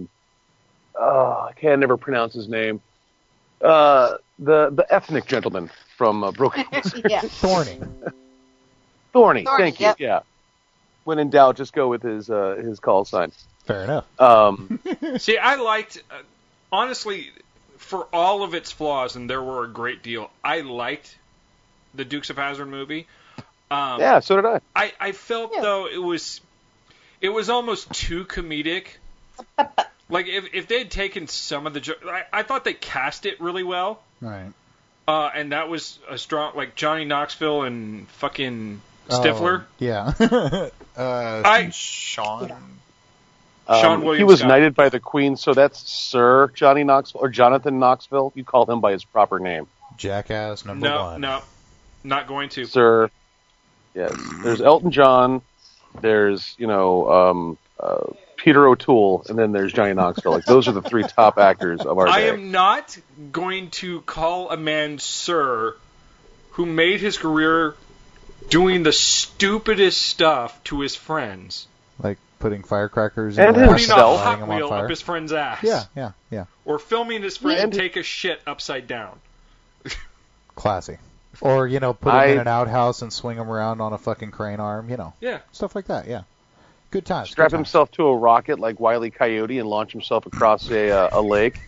I can't never pronounce his name. The ethnic gentleman from Broken Lizard. Yeah. Thorny. Thank you. Yep. Yeah. When in doubt, just go with his call sign. Fair enough. See, I liked, honestly, for all of its flaws, and there were a great deal, I liked the Dukes of Hazzard movie. Yeah, so did I. I felt, though, it was almost too comedic. Like, if they had taken some of the jokes, I thought they cast it really well. Right. And that was a strong, like, Johnny Knoxville and fucking Stifler. Yeah. Sean. Sean William he was Scott. knighted by the Queen, so that's Sir Johnny Knoxville, or Jonathan Knoxville. You call him by his proper name. Jackass number 1. No, not going to. Sir. Yes. There's Elton John. There's, you know, Peter O'Toole, and then there's Johnny Knoxville. Like, those are the 3 top actors of our day. I am not going to call a man Sir who made his career doing the stupidest stuff to his friends. Like putting firecrackers and in Putting a lighting Hot them on Wheel fire. up his friend's ass. Yeah. Or filming his friend And- take a shit upside down. Classy. Or, you know, put him in an outhouse and swing him around on a fucking crane arm, you know. Yeah. Stuff like that, yeah. Good times. Strap good times. himself to a rocket like Wile E. Coyote and launch himself across a lake.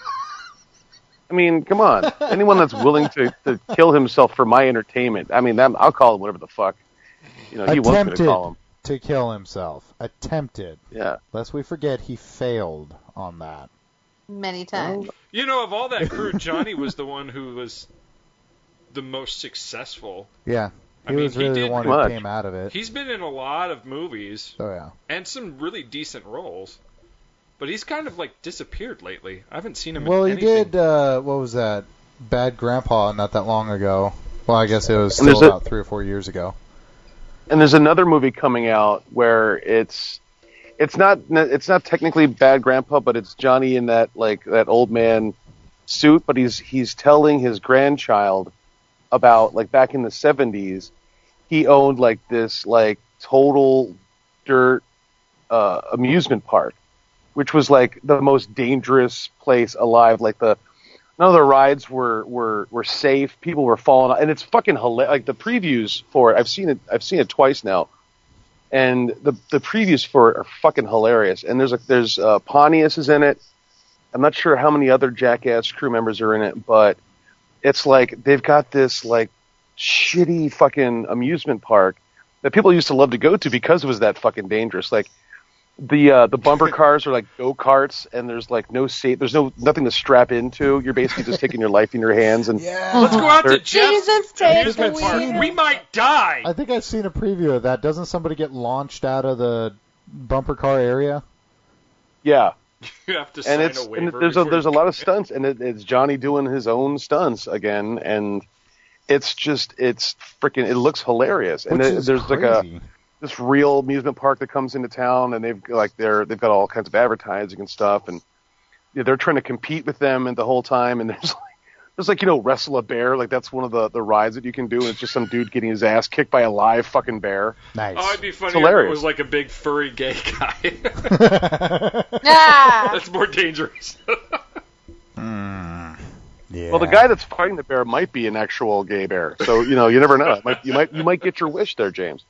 I mean, come on. Anyone that's willing to kill himself for my entertainment, I mean, I'll call him whatever the fuck. You know, he wants me to call him. To kill himself. Attempted. Yeah. Lest we forget, he failed on that. Many times. You know, of all that crew, Johnny was the one who was the most successful. Yeah. I He mean, was he really the did one who much. came out of it. He's been in a lot of movies Oh, yeah. and some really decent roles. But he's kind of, like, disappeared lately. I haven't seen him Well, in he anything. did, what was that? Bad Grandpa not that long ago. Well, I guess it was And there's still about 3 or 4 years ago. And there's another movie coming out where it's not technically Bad Grandpa, but it's Johnny in that old man suit, but he's telling his grandchild about, like, back in the 70s, he owned like this like total dirt amusement park, which was like the most dangerous place alive. Like none of the rides were safe. People were falling off, and it's fucking hilarious. Like the previews for it, I've seen it twice now. And the previews for it are fucking hilarious. And there's Pontius is in it. I'm not sure how many other Jackass crew members are in it, but it's like they've got this like shitty fucking amusement park that people used to love to go to because it was that fucking dangerous. Like the bumper cars are like go-karts, and there's like there's nothing to strap into. You're basically just taking your life in your hands. And let's go out to Jeff's amusement park. We might die. I think I've seen a preview of that. Doesn't somebody get launched out of the bumper car area? Yeah. You have to sign a waiver. And there's a lot of stunts, and it's Johnny doing his own stunts again, and it's freaking. It looks hilarious, and there's crazy. Like this real amusement park that comes into town, and they've got all kinds of advertising and stuff, and they're trying to compete with them and the whole time, and there's like wrestle a bear, like that's one of the rides that you can do, and it's just some dude getting his ass kicked by a live fucking bear. Nice. Oh, it'd be funny if it was like a big furry gay guy. That's more dangerous. Yeah. Well, the guy that's fighting the bear might be an actual gay bear, so you never know. You might get your wish there, James.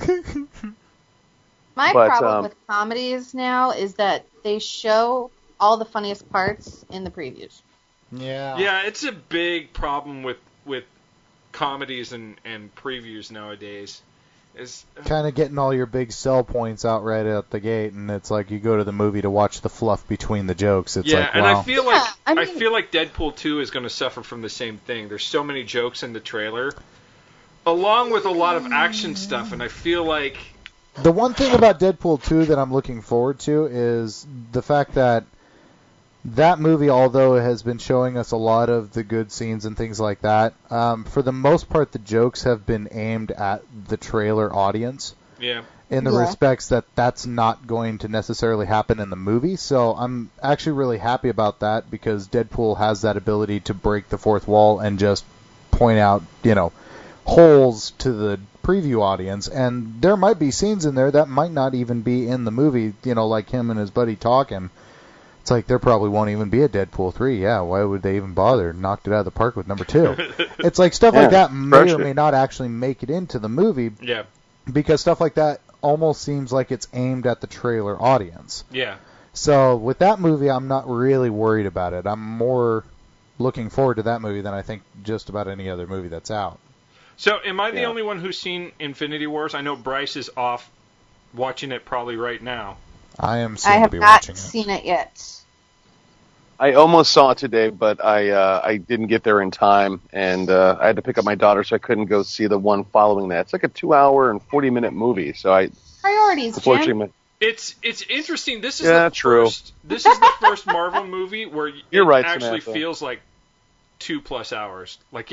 My problem with comedies now is that they show all the funniest parts in the previews. Yeah. Yeah, it's a big problem with comedies and previews nowadays. Is kind of getting all your big sell points out right out the gate, and it's like you go to the movie to watch the fluff between the jokes. It's like, wow. And I feel like Deadpool 2 is going to suffer from the same thing. There's so many jokes in the trailer, along with a lot of action stuff, and I feel like the one thing about Deadpool 2 that I'm looking forward to is the fact that movie, although it has been showing us a lot of the good scenes and things like that, for the most part, the jokes have been aimed at the trailer audience. Yeah. In the respects that that's not going to necessarily happen in the movie. So I'm actually really happy about that because Deadpool has that ability to break the fourth wall and just point out, holes to the preview audience. And there might be scenes in there that might not even be in the movie, like him and his buddy talking. It's like there probably won't even be a Deadpool 3. Yeah, why would they even bother? Knocked it out of the park with number 2. It's like stuff like that may or may not actually make it into the movie. Yeah. Because stuff like that almost seems like it's aimed at the trailer audience. Yeah. So with that movie, I'm not really worried about it. I'm more looking forward to that movie than I think just about any other movie that's out. So am I the only one who's seen Infinity Wars? I know Bryce is off watching it probably right now. I am soon to be watching it. I have not seen it yet. I almost saw it today, but I didn't get there in time, and I had to pick up my daughter, so I couldn't go see the one following that. It's like a 2-hour and 40-minute movie, so priorities, Jim. It's interesting. This is This is the first Marvel movie where You're right, actually Samantha. feels like 2+ hours. Like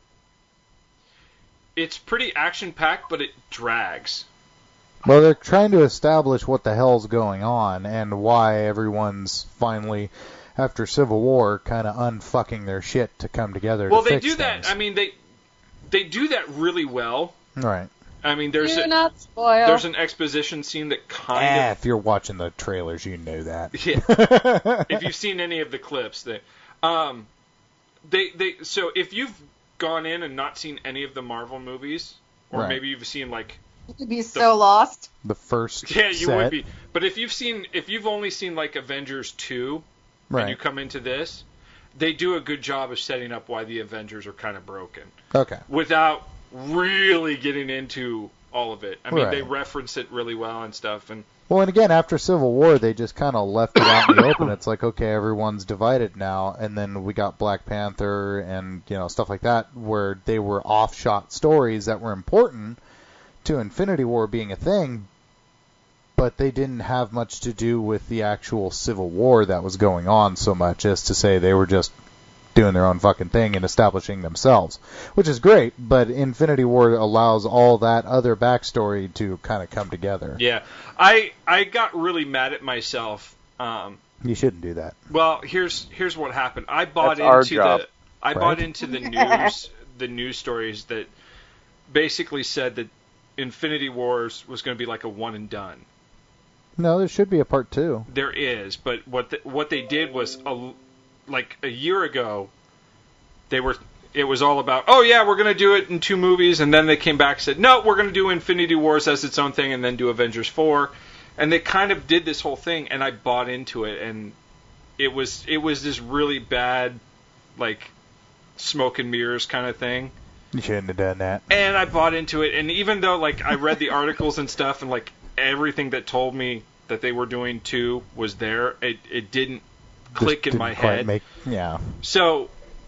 it's pretty action-packed, but it drags. Well, they're trying to establish what the hell's going on and why everyone's finally, after Civil War, kind of unfucking their shit to come together to fix things. Well, they do that. I mean, they do that really well. Right. I mean, there's an exposition scene that kind of... If you're watching the trailers, you know that. Yeah. If you've seen any of the clips, so if you've gone in and not seen any of the Marvel movies, or maybe you've seen like... You'd be so lost. The first Yeah, you would be. But if you've only seen like Avengers 2 and you come into this, they do a good job of setting up why the Avengers are kind of broken. Okay. Without really getting into all of it. I mean, they reference it really well and stuff. Well, and again, after Civil War, they just kind of left it out in the open. It's like, okay, everyone's divided now, and then we got Black Panther and stuff like that, where they were offshot stories that were important to Infinity War being a thing, but they didn't have much to do with the actual Civil War that was going on so much as to say they were just doing their own fucking thing and establishing themselves, which is great, but Infinity War allows all that other backstory to kind of come together. Yeah. I got really mad at myself. You shouldn't do that. Well, here's what happened. I bought into the news stories that basically said that Infinity Wars was going to be like a one and done. No, there should be a part 2. There is, but what they did was like a year ago, they were it was all about, oh yeah, we're gonna do it in 2 movies, and then they came back and said, no, we're gonna do Infinity Wars as its own thing, and then do Avengers 4, and they kind of did this whole thing, and I bought into it, and it was this really bad, like, smoke and mirrors kind of thing. You shouldn't have done that. And I bought into it, and even though, like, I read the articles and stuff, and, like, everything that told me that they were doing 2 was there, it didn't click in my head. So,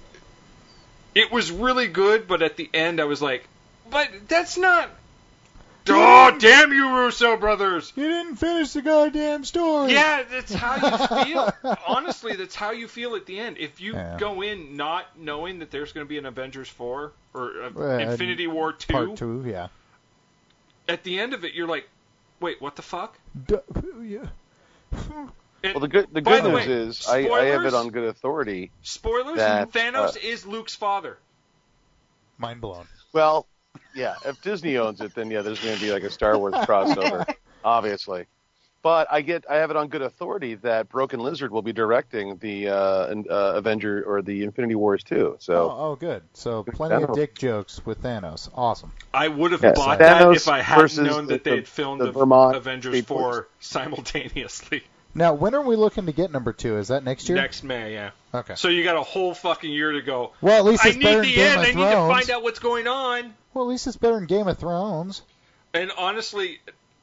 it was really good, but at the end I was like, but that's not... Oh, damn you, Russo brothers! You didn't finish the goddamn story. Yeah, that's how you feel. Honestly, that's how you feel at the end. If you go in not knowing that there's going to be an Avengers 4 or Infinity War 2, Part 2, yeah. At the end of it, you're like, wait, what the fuck? Yeah. Well, the good news is I have it on good authority. Spoilers: that, Thanos is Luke's father. Mind blown. Well, yeah, if Disney owns it, then yeah, there's going to be like a Star Wars crossover, obviously. But I have it on good authority that Broken Lizard will be directing the Avenger or the Infinity Wars 2. So good. So plenty of dick jokes with Thanos. Awesome. I would have bought that if I hadn't known that they had filmed the Avengers 4 simultaneously. Now, when are we looking to get number 2? Is that next year? Next May, yeah. Okay. So you got a whole fucking year to go. Well, at least it's better than Game of Thrones. I need to find out what's going on. Well, at least it's better than Game of Thrones. And honestly,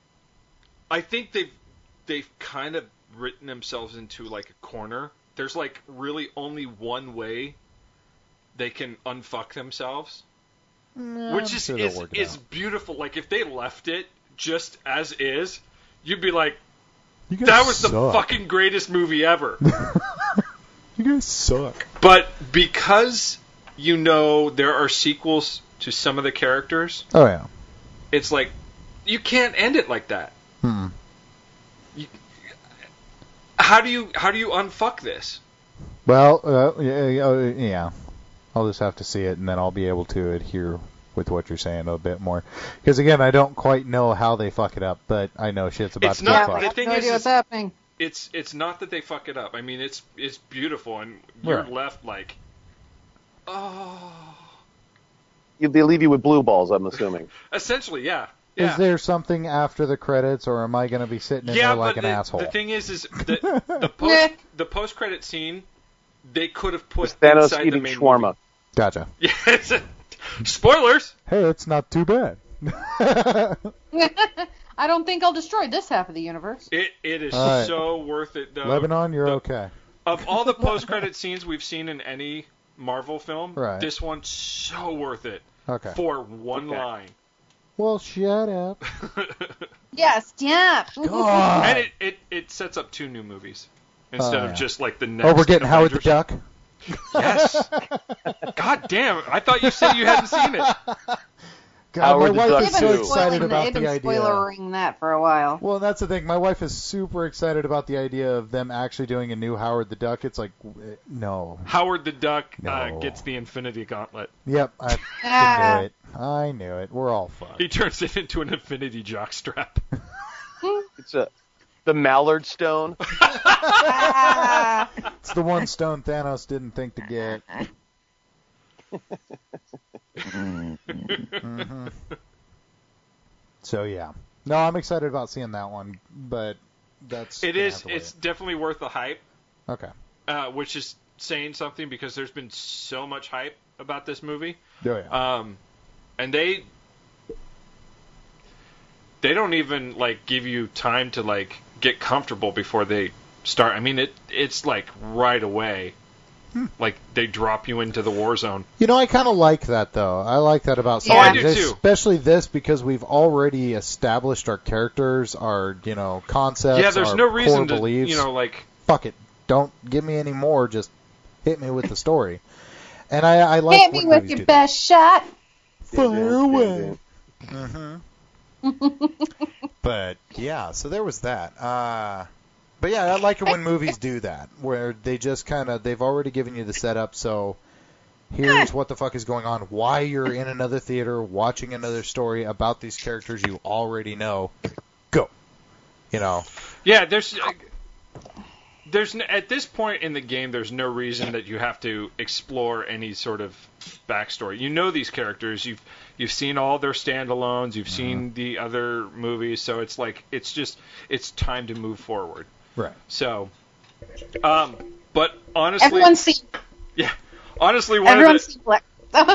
I think they've kind of written themselves into like a corner. There's like really only one way they can unfuck themselves, which is beautiful. Like if they left it just as is, you'd be like, that was the fucking greatest movie ever. You guys suck. But because you know there are sequels to some of the characters, oh yeah, it's like you can't end it like that. How do you unfuck this? Well, yeah, I'll just have to see it, and then I'll be able to adhere with what you're saying a bit more. Because again, I don't quite know how they fuck it up, but I know shit's about to get fucked. The thing is, what's happening. It's not that they fuck it up. I mean, it's beautiful, and you're left like, oh. They leave you with blue balls, I'm assuming. Essentially, yeah. Is there something after the credits, or am I going to be sitting in there like an asshole? The thing is the post-credit scene, they could have put Thanos inside eating the main shawarma. movie. Gotcha. Yes. Spoilers. Hey, it's not too bad. I don't think I'll destroy this half of the universe. It is so worth it, though. Lebanon, you're okay. Of all the post-credit scenes we've seen in any Marvel film, this one's so worth it. Okay. For one line. Well, shut up. Yes, yeah. And it sets up 2 new movies instead of just like the next. Oh, we're getting Howard the Duck? Yes. God damn! I thought you said you hadn't seen it. God, my wife is so excited about the idea. They've been spoilering that for a while. Well, that's the thing. My wife is super excited about the idea of them actually doing a new Howard the Duck. It's like, no. Howard the Duck gets the Infinity Gauntlet. Yep, I knew it. I knew it. We're all fucked. He turns it into an Infinity jockstrap. It's the Mallard Stone. It's the one stone Thanos didn't think to get. Mm-hmm. So yeah, no, I'm excited about seeing that one, but it's definitely worth the hype. Okay, which is saying something because there's been so much hype about this movie. Oh yeah. And they don't even like give you time to like get comfortable before they start. I mean, it's like right away. Like, they drop you into the war zone. You know, I kind of like that, though. I like that about some I do, too. Especially this, because we've already established our characters, our, concepts, yeah, there's our no reason core beliefs. To, like... Fuck it. Don't give me any more. Just hit me with the story. And I like hit me with your best shot. Fire away. But, yeah, so there was that. But yeah, I like it when movies do that, where they just they've already given you the setup, so here's what the fuck is going on, why you're in another theater watching another story about these characters you already know. Go. Yeah, there's at this point in the game, there's no reason that you have to explore any sort of backstory. You know these characters. You've seen all their standalones. You've seen the other movies. So it's like it's time to move forward. Right. So, but honestly, Everyone's seen. Yeah. Honestly, Everyone's seen Black.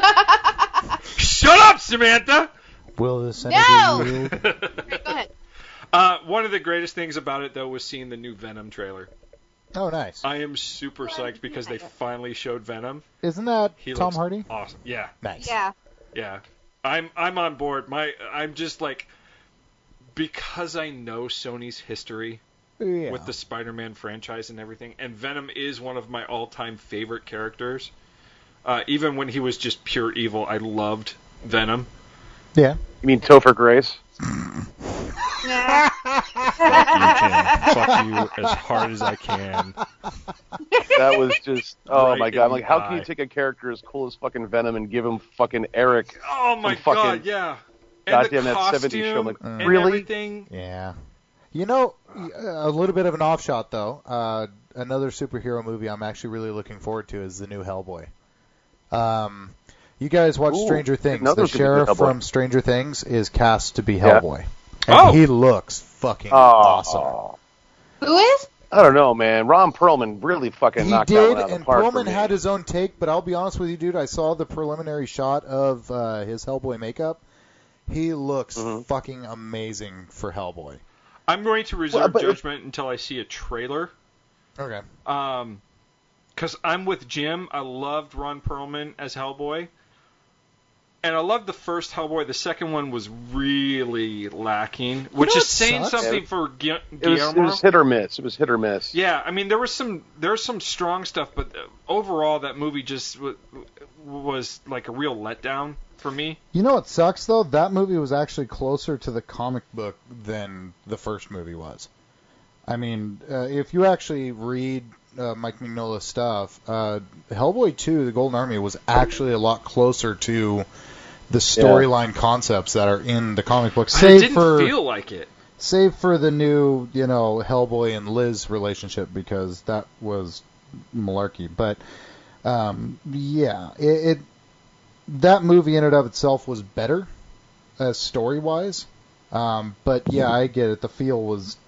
Shut up, Samantha. Will this No! yield? Right, go ahead. One of the greatest things about it, though, was seeing the new Venom trailer. Oh, nice. I am super psyched because they finally showed Venom. Isn't that He Tom looks Hardy? Awesome. Yeah. Nice. Yeah. Yeah. I'm on board. I'm just like, because I know Sony's history Yeah. with the Spider-Man franchise and everything, and Venom is one of my all-time favorite characters. Even when he was just pure evil, I loved Venom. Yeah. You mean Topher Grace? Yeah. Fuck you as hard as I can. That was just, oh Right my god. I'm in like, the how can eye. you take a character as cool as fucking Venom and give him fucking Eric? Oh my from fucking god, yeah. And goddamn the that 70s costume show. I'm like, and really? everything. Yeah. You know, a little bit of an offshot, though. Another superhero movie I'm actually really looking forward to is the new Hellboy. You guys watch Ooh, Stranger Things. another The good sheriff Hellboy. from Stranger Things is cast to be Yeah. Hellboy. And Oh! he looks fucking awesome. Oh. Who is? I don't know, man. Ron Perlman really fucking He knocked that did, one out of the and park for Perlman me. had his own take, but I'll be honest with you, dude, I saw the preliminary shot of his Hellboy makeup. He looks fucking amazing for Hellboy. I'm going to reserve but- judgment until I see a trailer. Okay. Because I'm with Jim. I loved Ron Perlman as Hellboy. And I loved the first Hellboy. The second one was really lacking, which know is what saying sucks? something for It Guillermo. was hit or miss. It was hit or miss. Yeah, I mean there was some strong stuff, but overall that movie just was like a real letdown for me. You know what sucks, though? That movie was actually closer to the comic book than the first movie was. I mean, if you actually read Mike Mignola's stuff, Hellboy 2, The Golden Army, was actually a lot closer to the storyline concepts that are in the comic book. But it didn't feel like it. Save for the new, Hellboy and Liz relationship, because that was malarkey. But, yeah, that movie in and of itself was better, story-wise. But, yeah, I get it. The feel was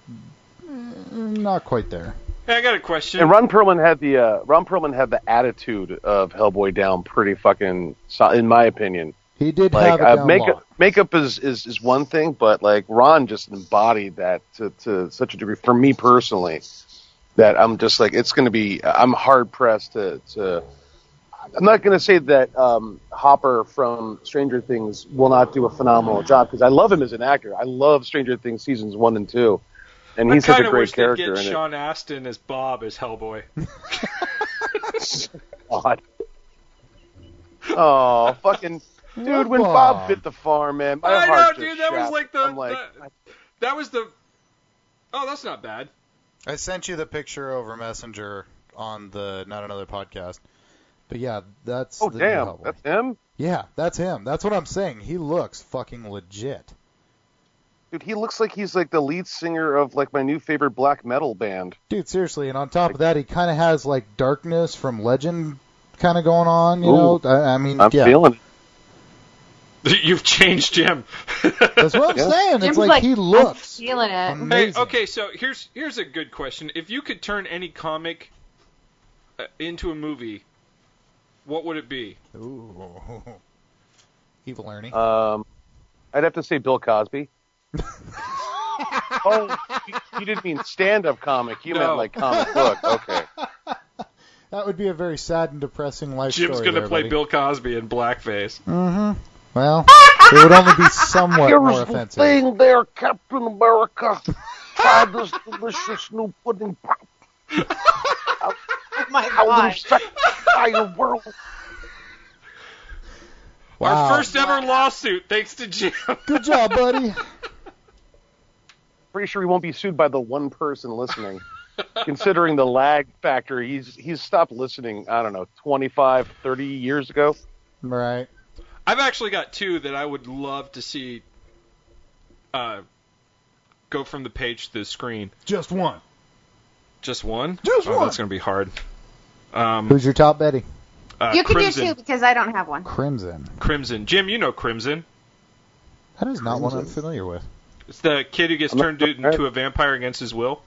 not quite there. Hey, I got a question. And Ron Perlman had the attitude of Hellboy down pretty fucking, in my opinion. He did Like have it down low. makeup is one thing, but like Ron just embodied that to such a degree for me personally that I'm just like I'm hard pressed to. I'm not going to say that Hopper from Stranger Things will not do a phenomenal job because I love him as an actor. I love Stranger Things seasons 1 and 2, and he's such a great character Get in it. Sean Astin as Bob as Hellboy. God. Oh, fucking. Dude, when Bob bit the farm, man, my I know, heart dude. just That was shattered. like that was the. Oh, that's not bad. I sent you the picture over Messenger on the Not Another podcast. But yeah, that's Oh, the damn. new Hellboy. That's him? Yeah, that's him. That's what I'm saying. He looks fucking legit. Dude, he looks like he's like the lead singer of like my new favorite black metal band. Dude, seriously, and on top of that, he kind of has like Darkness from Legend kind of going on, you Ooh. know? I mean, I'm yeah. feeling it. You've changed Jim. That's what I'm saying. It's Jim's like he looks I'm feeling it. amazing. Hey, okay, so here's a good question. If you could turn any comic into a movie, what would it be? Ooh. Evil Ernie. I'd have to say Bill Cosby. Oh, you didn't mean stand-up comic. You No. meant like comic book. Okay. That would be a very sad and depressing life Jim's story. gonna play Bill Cosby in blackface. Mm-hmm. Well, it would only be somewhat more offensive. thing there, Captain America. Try this delicious new pudding pop. Oh my How will god. affect the entire world. Wow. Our first ever lawsuit, thanks to Jim. Good job, buddy. Pretty sure he won't be sued by the one person listening. Considering the lag factor, he's stopped listening, I don't know, 25, 30 years ago. Right. I've actually got two that I would love to see go from the page to the screen. Just one. Just one? Just one. That's going to be hard. Who's your top Betty? You can Crimson. do two because I don't have one. Crimson. Jim, you know Crimson. That is not one I'm familiar with. It's the kid who gets turned into a vampire against his will.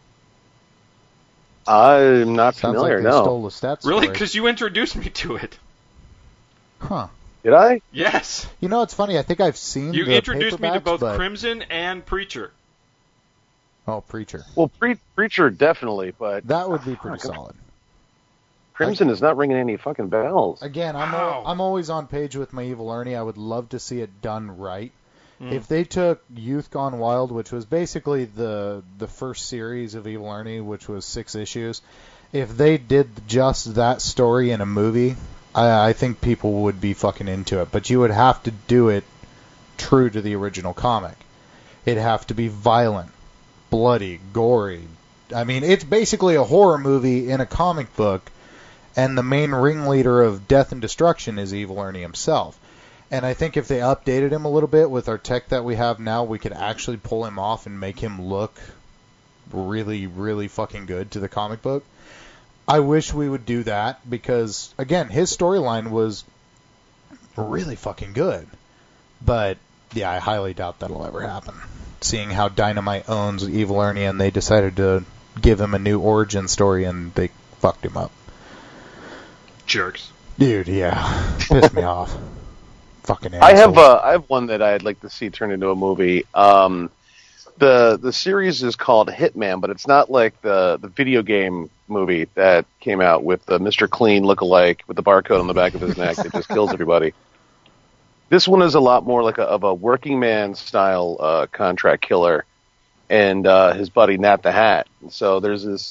I'm not Sounds familiar, like they no. stole the stats. Really? Because you introduced me to it. Huh. Did I? Yes. You know, it's funny. I think I've seen You the introduced me to paperbacks, both but... Crimson and Preacher. Oh, Preacher. Well, Preacher definitely, but that would be pretty solid. Crimson is not ringing any fucking bells. Again, I'm always on page with my Evil Ernie. I would love to see it done right. If they took Youth Gone Wild, which was basically the first series of Evil Ernie, which was 6 issues, if they did just that story in a movie, I think people would be fucking into it. But you would have to do it true to the original comic. It'd have to be violent, bloody, gory. I mean, it's basically a horror movie in a comic book, and the main ringleader of death and destruction is Evil Ernie himself. And I think if they updated him a little bit with our tech that we have now, we could actually pull him off and make him look really, really fucking good to the comic book. I wish we would do that because, again, his storyline was really fucking good. But, yeah, I highly doubt that'll ever happen. Seeing how Dynamite owns Evil Ernie and they decided to give him a new origin story and they fucked him up. Jerks. Dude, yeah. Pissed me off. Fucking I asshole. have one that I'd like to see turned into a movie. The series is called Hitman, but it's not like the video game movie that came out with the Mr. Clean lookalike with the barcode on the back of his neck that just kills everybody. This one is a lot more like of a working man style contract killer, and his buddy Nat the Hat. And so there's this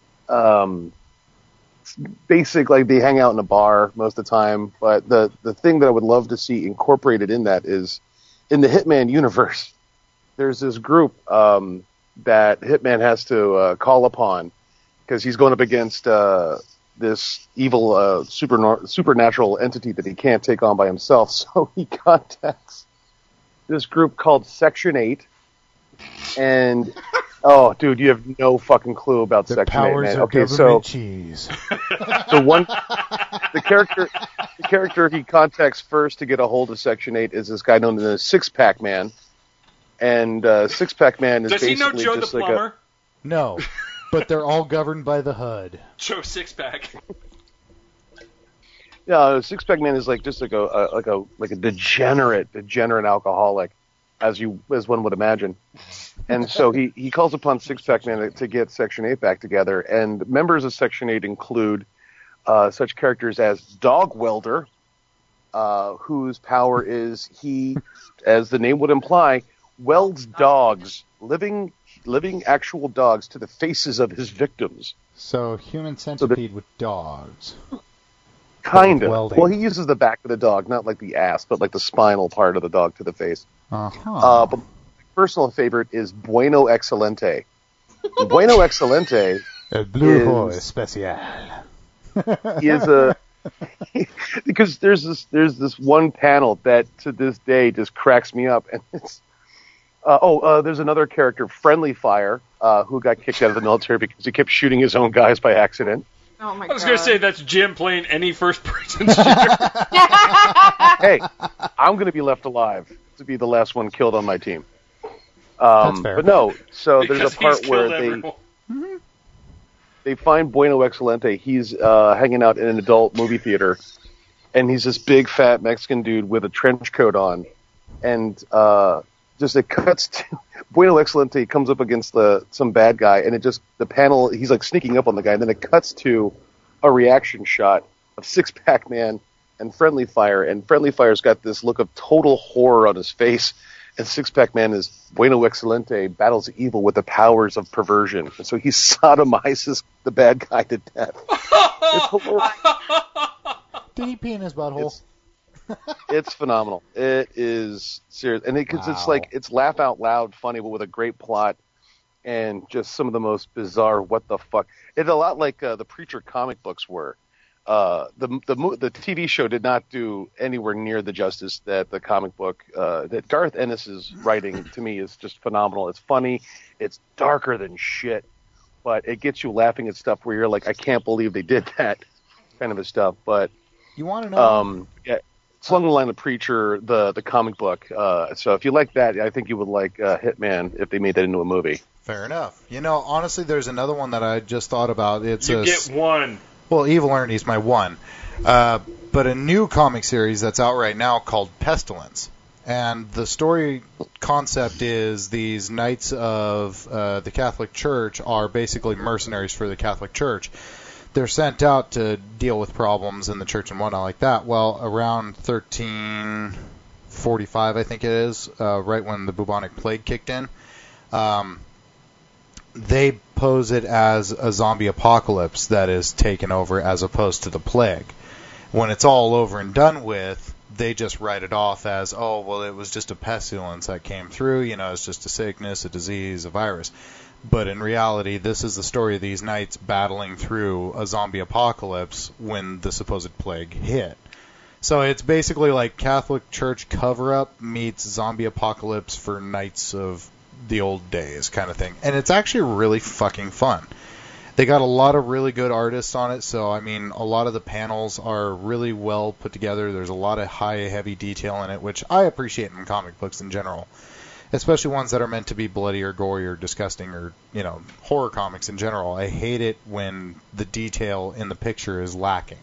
basic, like, they hang out in a bar most of the time, but the thing that I would love to see incorporated in that is in the Hitman universe, there's this group that Hitman has to call upon because he's going up against this evil supernatural entity that he can't take on by himself. So he contacts this group called Section 8, and oh, dude, you have no fucking clue about Section 8, man. Okay, so cheese. the character he contacts first to get a hold of Section 8 is this guy known as Six Pack Man, and Six Pack Man is Does he basically know Joe the just like plumber? No, but they're all governed by the HUD. Joe Sixpack. Yeah, Six Pack Man is like just like a degenerate alcoholic, as one would imagine. And so he calls upon Six Pack Man to get Section 8 back together. And members of Section 8 include such characters as Dog Welder, whose power is he, as the name would imply, welds dogs, living actual dogs, to the faces of his victims. So Human Centipede with dogs. Kind of. Welding. Well, he uses the back of the dog, not like the ass, but like the spinal part of the dog to the face. Uh-huh. But my personal favorite is Bueno Excelente. Bueno Excelente El Brujo Especial. is because there's this one panel that to this day just cracks me up, and it's there's another character, Friendly Fire, who got kicked out of the military because he kept shooting his own guys by accident. Oh my I was going to say that's Jim playing any first-person shooter. Hey, I'm going to be left alive to be the last one killed on my team. That's fair. But no, so Because there's a part he's where killed everyone. they find Bueno Excelente. He's hanging out in an adult movie theater, and he's this big, fat Mexican dude with a trench coat on. And just it cuts to Bueno Excelente comes up against some bad guy, and the panel, he's like sneaking up on the guy, and then it cuts to a reaction shot of Six Pack Man and Friendly Fire, and Friendly Fire's got this look of total horror on his face, and Six Pack Man is Bueno Excelente battles evil with the powers of perversion, and so he sodomizes the bad guy to death. It's hilarious. Did he pee in his butthole? It's phenomenal. It is serious, and because it's like it's laugh out loud funny, but with a great plot and just some of the most bizarre what the fuck. It's a lot like the Preacher comic books were. The TV show did not do anywhere near the justice that the comic book that Garth Ennis's writing to me is just phenomenal. It's funny, it's darker than shit, but it gets you laughing at stuff where you're like, I can't believe they did that kind of stuff. But you want to know? Yeah, it's along the line of Preacher, the comic book. So if you like that, I think you would like Hitman if they made that into a movie. Fair enough. Honestly, there's another one that I just thought about. You get one. Well, Evil Ernie's my one. But a new comic series that's out right now called Pestilence. And the story concept is these knights of the Catholic Church are basically mercenaries for the Catholic Church. They're sent out to deal with problems in the church and whatnot like that. Well, around 1345, I think it is, right when the bubonic plague kicked in, they pose it as a zombie apocalypse that is taken over as opposed to the plague. When it's all over and done with, they just write it off as, oh, well, it was just a pestilence that came through, it's just a sickness, a disease, a virus. But in reality, this is the story of these knights battling through a zombie apocalypse when the supposed plague hit. So it's basically like Catholic Church cover-up meets zombie apocalypse for knights of the old days kind of thing. And it's actually really fucking fun. They got a lot of really good artists on it, so, a lot of the panels are really well put together. There's a lot of high, heavy detail in it, which I appreciate in comic books in general. Especially ones that are meant to be bloody or gory or disgusting or, horror comics in general. I hate it when the detail in the picture is lacking.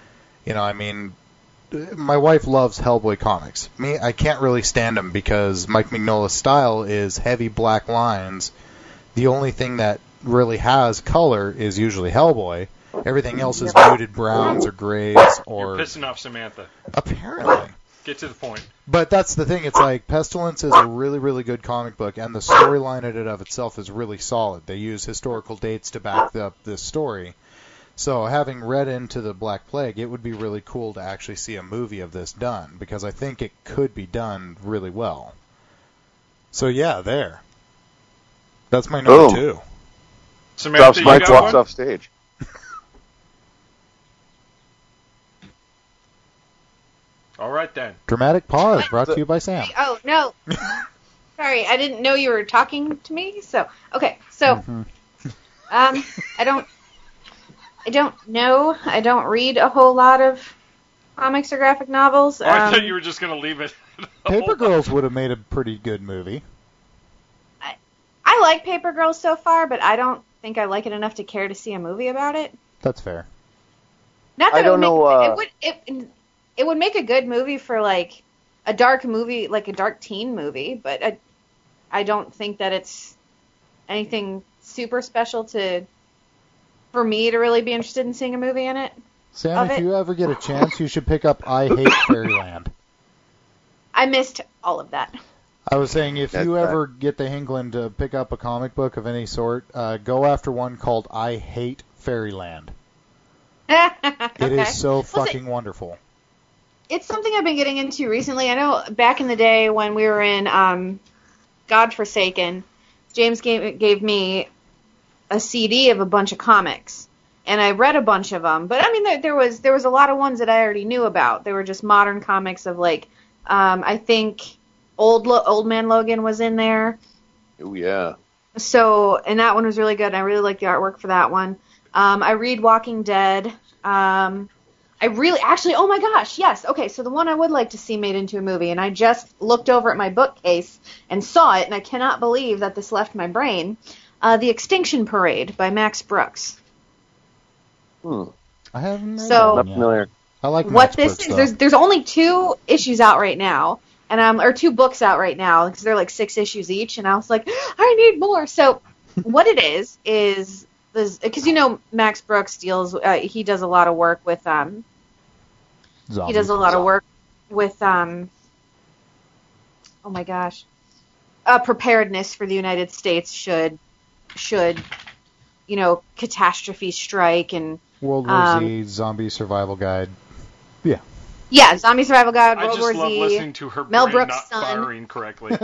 My wife loves Hellboy comics. Me, I can't really stand them because Mike Mignola's style is heavy black lines. The only thing that really has color is usually Hellboy. Everything else is muted browns or grays or... You're pissing off Samantha. Apparently. Get to the point. But that's the thing. It's like Pestilence is a really, really good comic book, and the storyline in and of itself is really solid. They use historical dates to back up this story. So having read into the Black Plague, it would be really cool to actually see a movie of this done, because I think it could be done really well. So yeah, there. That's my number 2. Samantha, Mike walks off stage. All right, then. Dramatic pause brought to you by Sam. Oh, no. Sorry, I didn't know you were talking to me. So, okay. So, I don't know. I don't read a whole lot of comics or graphic novels. I thought you were just going to leave it. Paper Girls would have made a pretty good movie. I like Paper Girls so far, but I don't think I like it enough to care to see a movie about it. That's fair. Not that I don't know. It would make a good movie for like a dark movie, like a dark teen movie, but I don't think that it's anything super special for me to really be interested in seeing a movie in it. Sam, if you ever get a chance, you should pick up I Hate Fairyland. I missed all of that. I was saying, if you ever get the England to pick up a comic book of any sort, go after one called I Hate Fairyland. It is so fucking wonderful. It's something I've been getting into recently. I know back in the day when we were in Godforsaken, James gave me a CD of a bunch of comics, and I read a bunch of them. But I mean, there was a lot of ones that I already knew about. They were just modern comics of like, I think Old Man Logan was in there. Oh yeah. So, and that one was really good. I really liked the artwork for that one. I read Walking Dead. Oh my gosh, yes. Okay, so the one I would like to see made into a movie, and I just looked over at my bookcase and saw it, and I cannot believe that this left my brain. The Extinction Parade by Max Brooks. I haven't read that not familiar. I like what Max this Brooks, is. There's only 2 issues out right now, and or 2 books out right now because they're like 6 issues each, and I was like, I need more. So what it is because Max Brooks he does a lot of work with Zombies. he does a lot of work with oh my gosh, preparedness for the United States should catastrophe strike and World War Z, Zombie Survival Guide. Yeah. Yeah, Zombie Survival Guide, World War Z. I just love listening to her Mel brain Brooks' not son. firing correctly.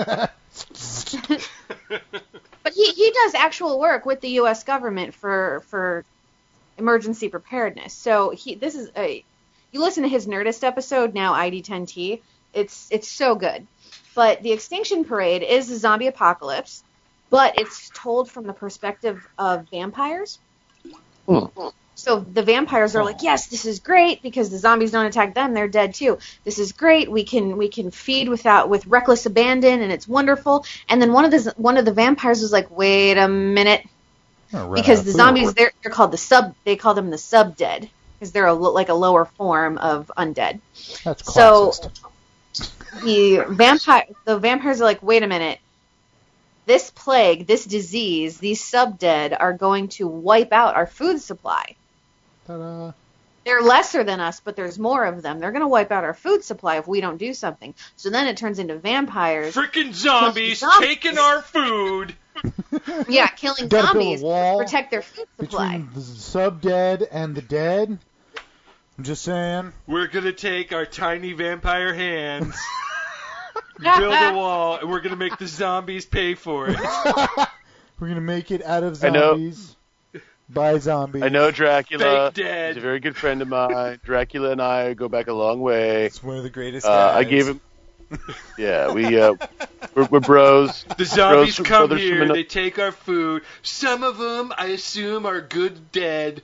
But he does actual work with the U.S. government for emergency preparedness. So you listen to his Nerdist episode now, ID10T. It's so good. But the Extinction Parade is a zombie apocalypse, but it's told from the perspective of vampires. So the vampires are like, yes, this is great because the zombies don't attack them; they're dead too. This is great. We can feed with reckless abandon, and it's wonderful. And then one of the vampires was like, wait a minute, because the zombies they're called they call them the sub-dead because they're like a lower form of undead. That's classist. So the vampires are like, wait a minute. This plague, this disease, these sub-dead are going to wipe out our food supply. Ta-da. They're lesser than us, but there's more of them. They're going to wipe out our food supply if we don't do something. So then it turns into vampires. Frickin' zombies taking our food. Yeah, killing Gotta build a zombies wall to protect their food supply. between the sub-dead and the dead. I'm just saying. We're going to take our tiny vampire hands, build a wall, and we're going to make the zombies pay for it. We're going to make it out of zombies. By zombies. I know Dracula. Fake dead. He's a very good friend of mine. Dracula and I go back a long way. It's one of the greatest guys. I gave him... Yeah, we're bros. The zombies bros, come brothers from here, they take our food. Some of them, I assume, are good dead.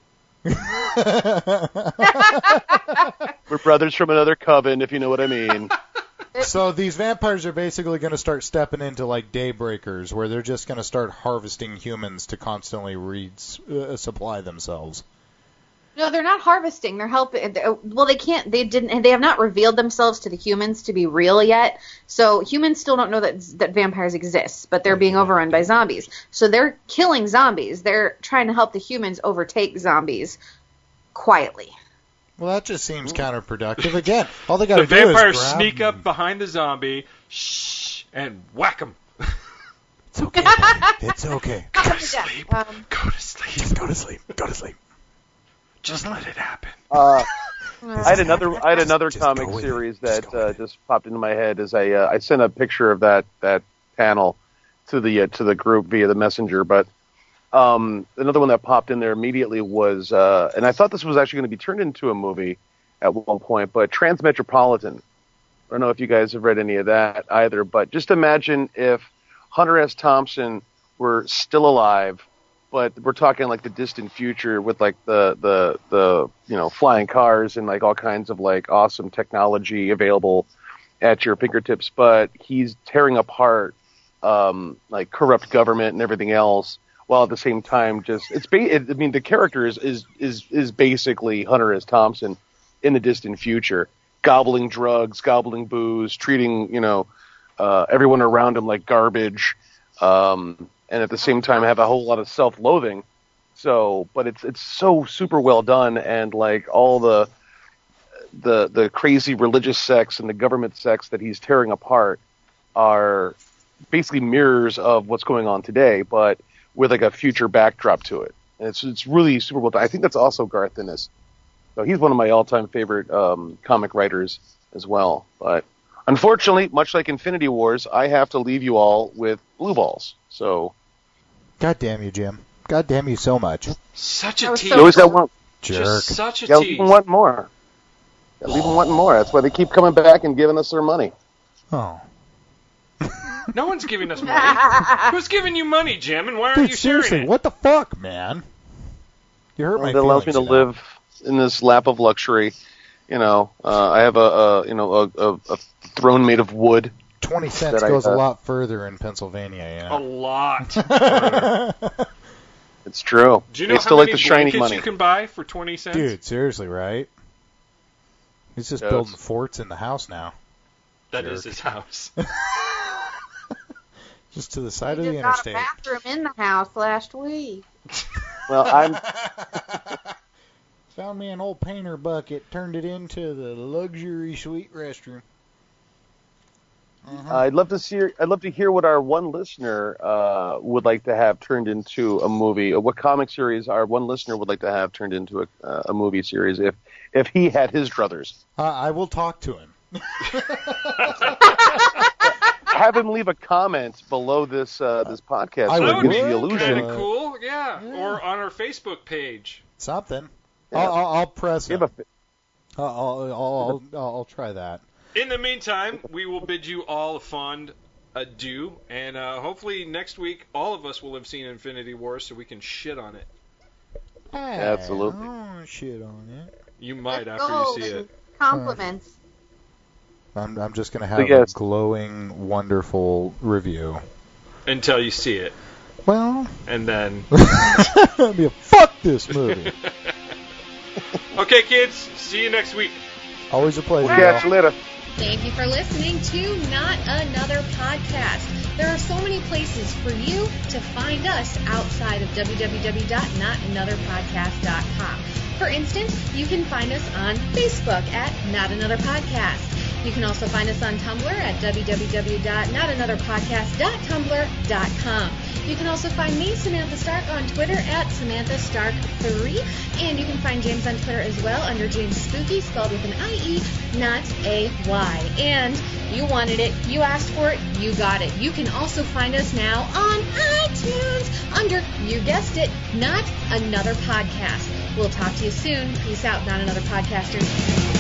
We're brothers from another coven, if you know what I mean. So these vampires are basically going to start stepping into like Daybreakers, where they're just going to start harvesting humans to constantly supply themselves. No, they're not harvesting. They're helping. Well, they can't. They didn't. They have not revealed themselves to the humans to be real yet. So humans still don't know that vampires exist, but they're being overrun by zombies. So they're killing zombies. They're trying to help the humans overtake zombies quietly. Well, that just seems counterproductive. Again, all they got to do is The vampires grab sneak up behind the zombie, and whack them. It's okay. Buddy. It's okay. Go to sleep. Go to sleep. Just go to sleep. Go to sleep. Just let it happen. I had another comic series that just popped into my head as I sent a picture of that panel to the group via the messenger. But another one that popped in there immediately was, and I thought this was actually going to be turned into a movie at one point, but Transmetropolitan. I don't know if you guys have read any of that either, but just imagine if Hunter S. Thompson were still alive. But we're talking like the distant future with like the flying cars and like all kinds of like awesome technology available at your fingertips. But he's tearing apart like corrupt government and everything else, while at the same time the character is basically Hunter S. Thompson in the distant future, gobbling drugs, gobbling booze, treating everyone around him like garbage. And at the same time have a whole lot of self-loathing. So, but it's so super well done, and like all the crazy religious sects and the government sects that he's tearing apart are basically mirrors of what's going on today, but with like a future backdrop to it. And it's really super well done. I think that's also Garth Ennis. So he's one of my all-time favorite comic writers as well. But unfortunately, much like Infinity Wars, I have to leave you all with blue balls. So. God damn you, Jim. God damn you so much. Such a tease. You always got one. Jerk. Just such a Yeah, tease. leave them wanting more. Yeah, leave them wanting more. That's why they keep coming back and giving us their money. Oh. No one's giving us money. Who's giving you money, Jim, and why aren't Dude, you sharing seriously, it? what the fuck, man? You hurt my It allows me feelings, to live in this lap of luxury. I have a throne made of wood. 20 cents goes a lot further in Pennsylvania, A lot. It's true. Do you know they how still many like the shiny blankets money. you can buy for 20 cents? Dude, seriously, right? He's just building forts in the house now. That is his house. Just to the side of We the just interstate. got a bathroom in the house last week. Well, I'm Found me an old painter bucket, turned it into the luxury suite restroom. I'd love to hear what our one listener would like to have turned into a movie. What comic series our one listener would like to have turned into a movie series if he had his druthers. I will talk to him. Have him leave a comment below this podcast. I so would it gives be you the illusion. Kind of cool, yeah. Or on our Facebook page. Something. Yeah. I'll press him. Give I'll try that. In the meantime, we will bid you all a fond adieu. And hopefully next week all of us will have seen Infinity War so we can shit on it. Absolutely. Oh, shit on it. You might Let's after go. you see it. Compliments. I'm just going to have yes. a glowing, wonderful review. Until you see it. Well, And then... fuck this movie. Okay, kids. See you next week. Always a pleasure. Catch you later. Thank you for listening to Not Another Podcast. There are so many places for you to find us outside of www.notanotherpodcast.com. For instance, you can find us on Facebook at Not Another Podcast. You can also find us on Tumblr at www.notanotherpodcast.tumblr.com. You can also find me, Samantha Stark, on Twitter at SamanthaStark3. And you can find James on Twitter as well under James Spooky, spelled with an I-E, not a Y. And you wanted it, you asked for it, you got it. You can also find us now on iTunes under, you guessed it, Not Another Podcast. We'll talk to you soon. Peace out, Not Another Podcasters.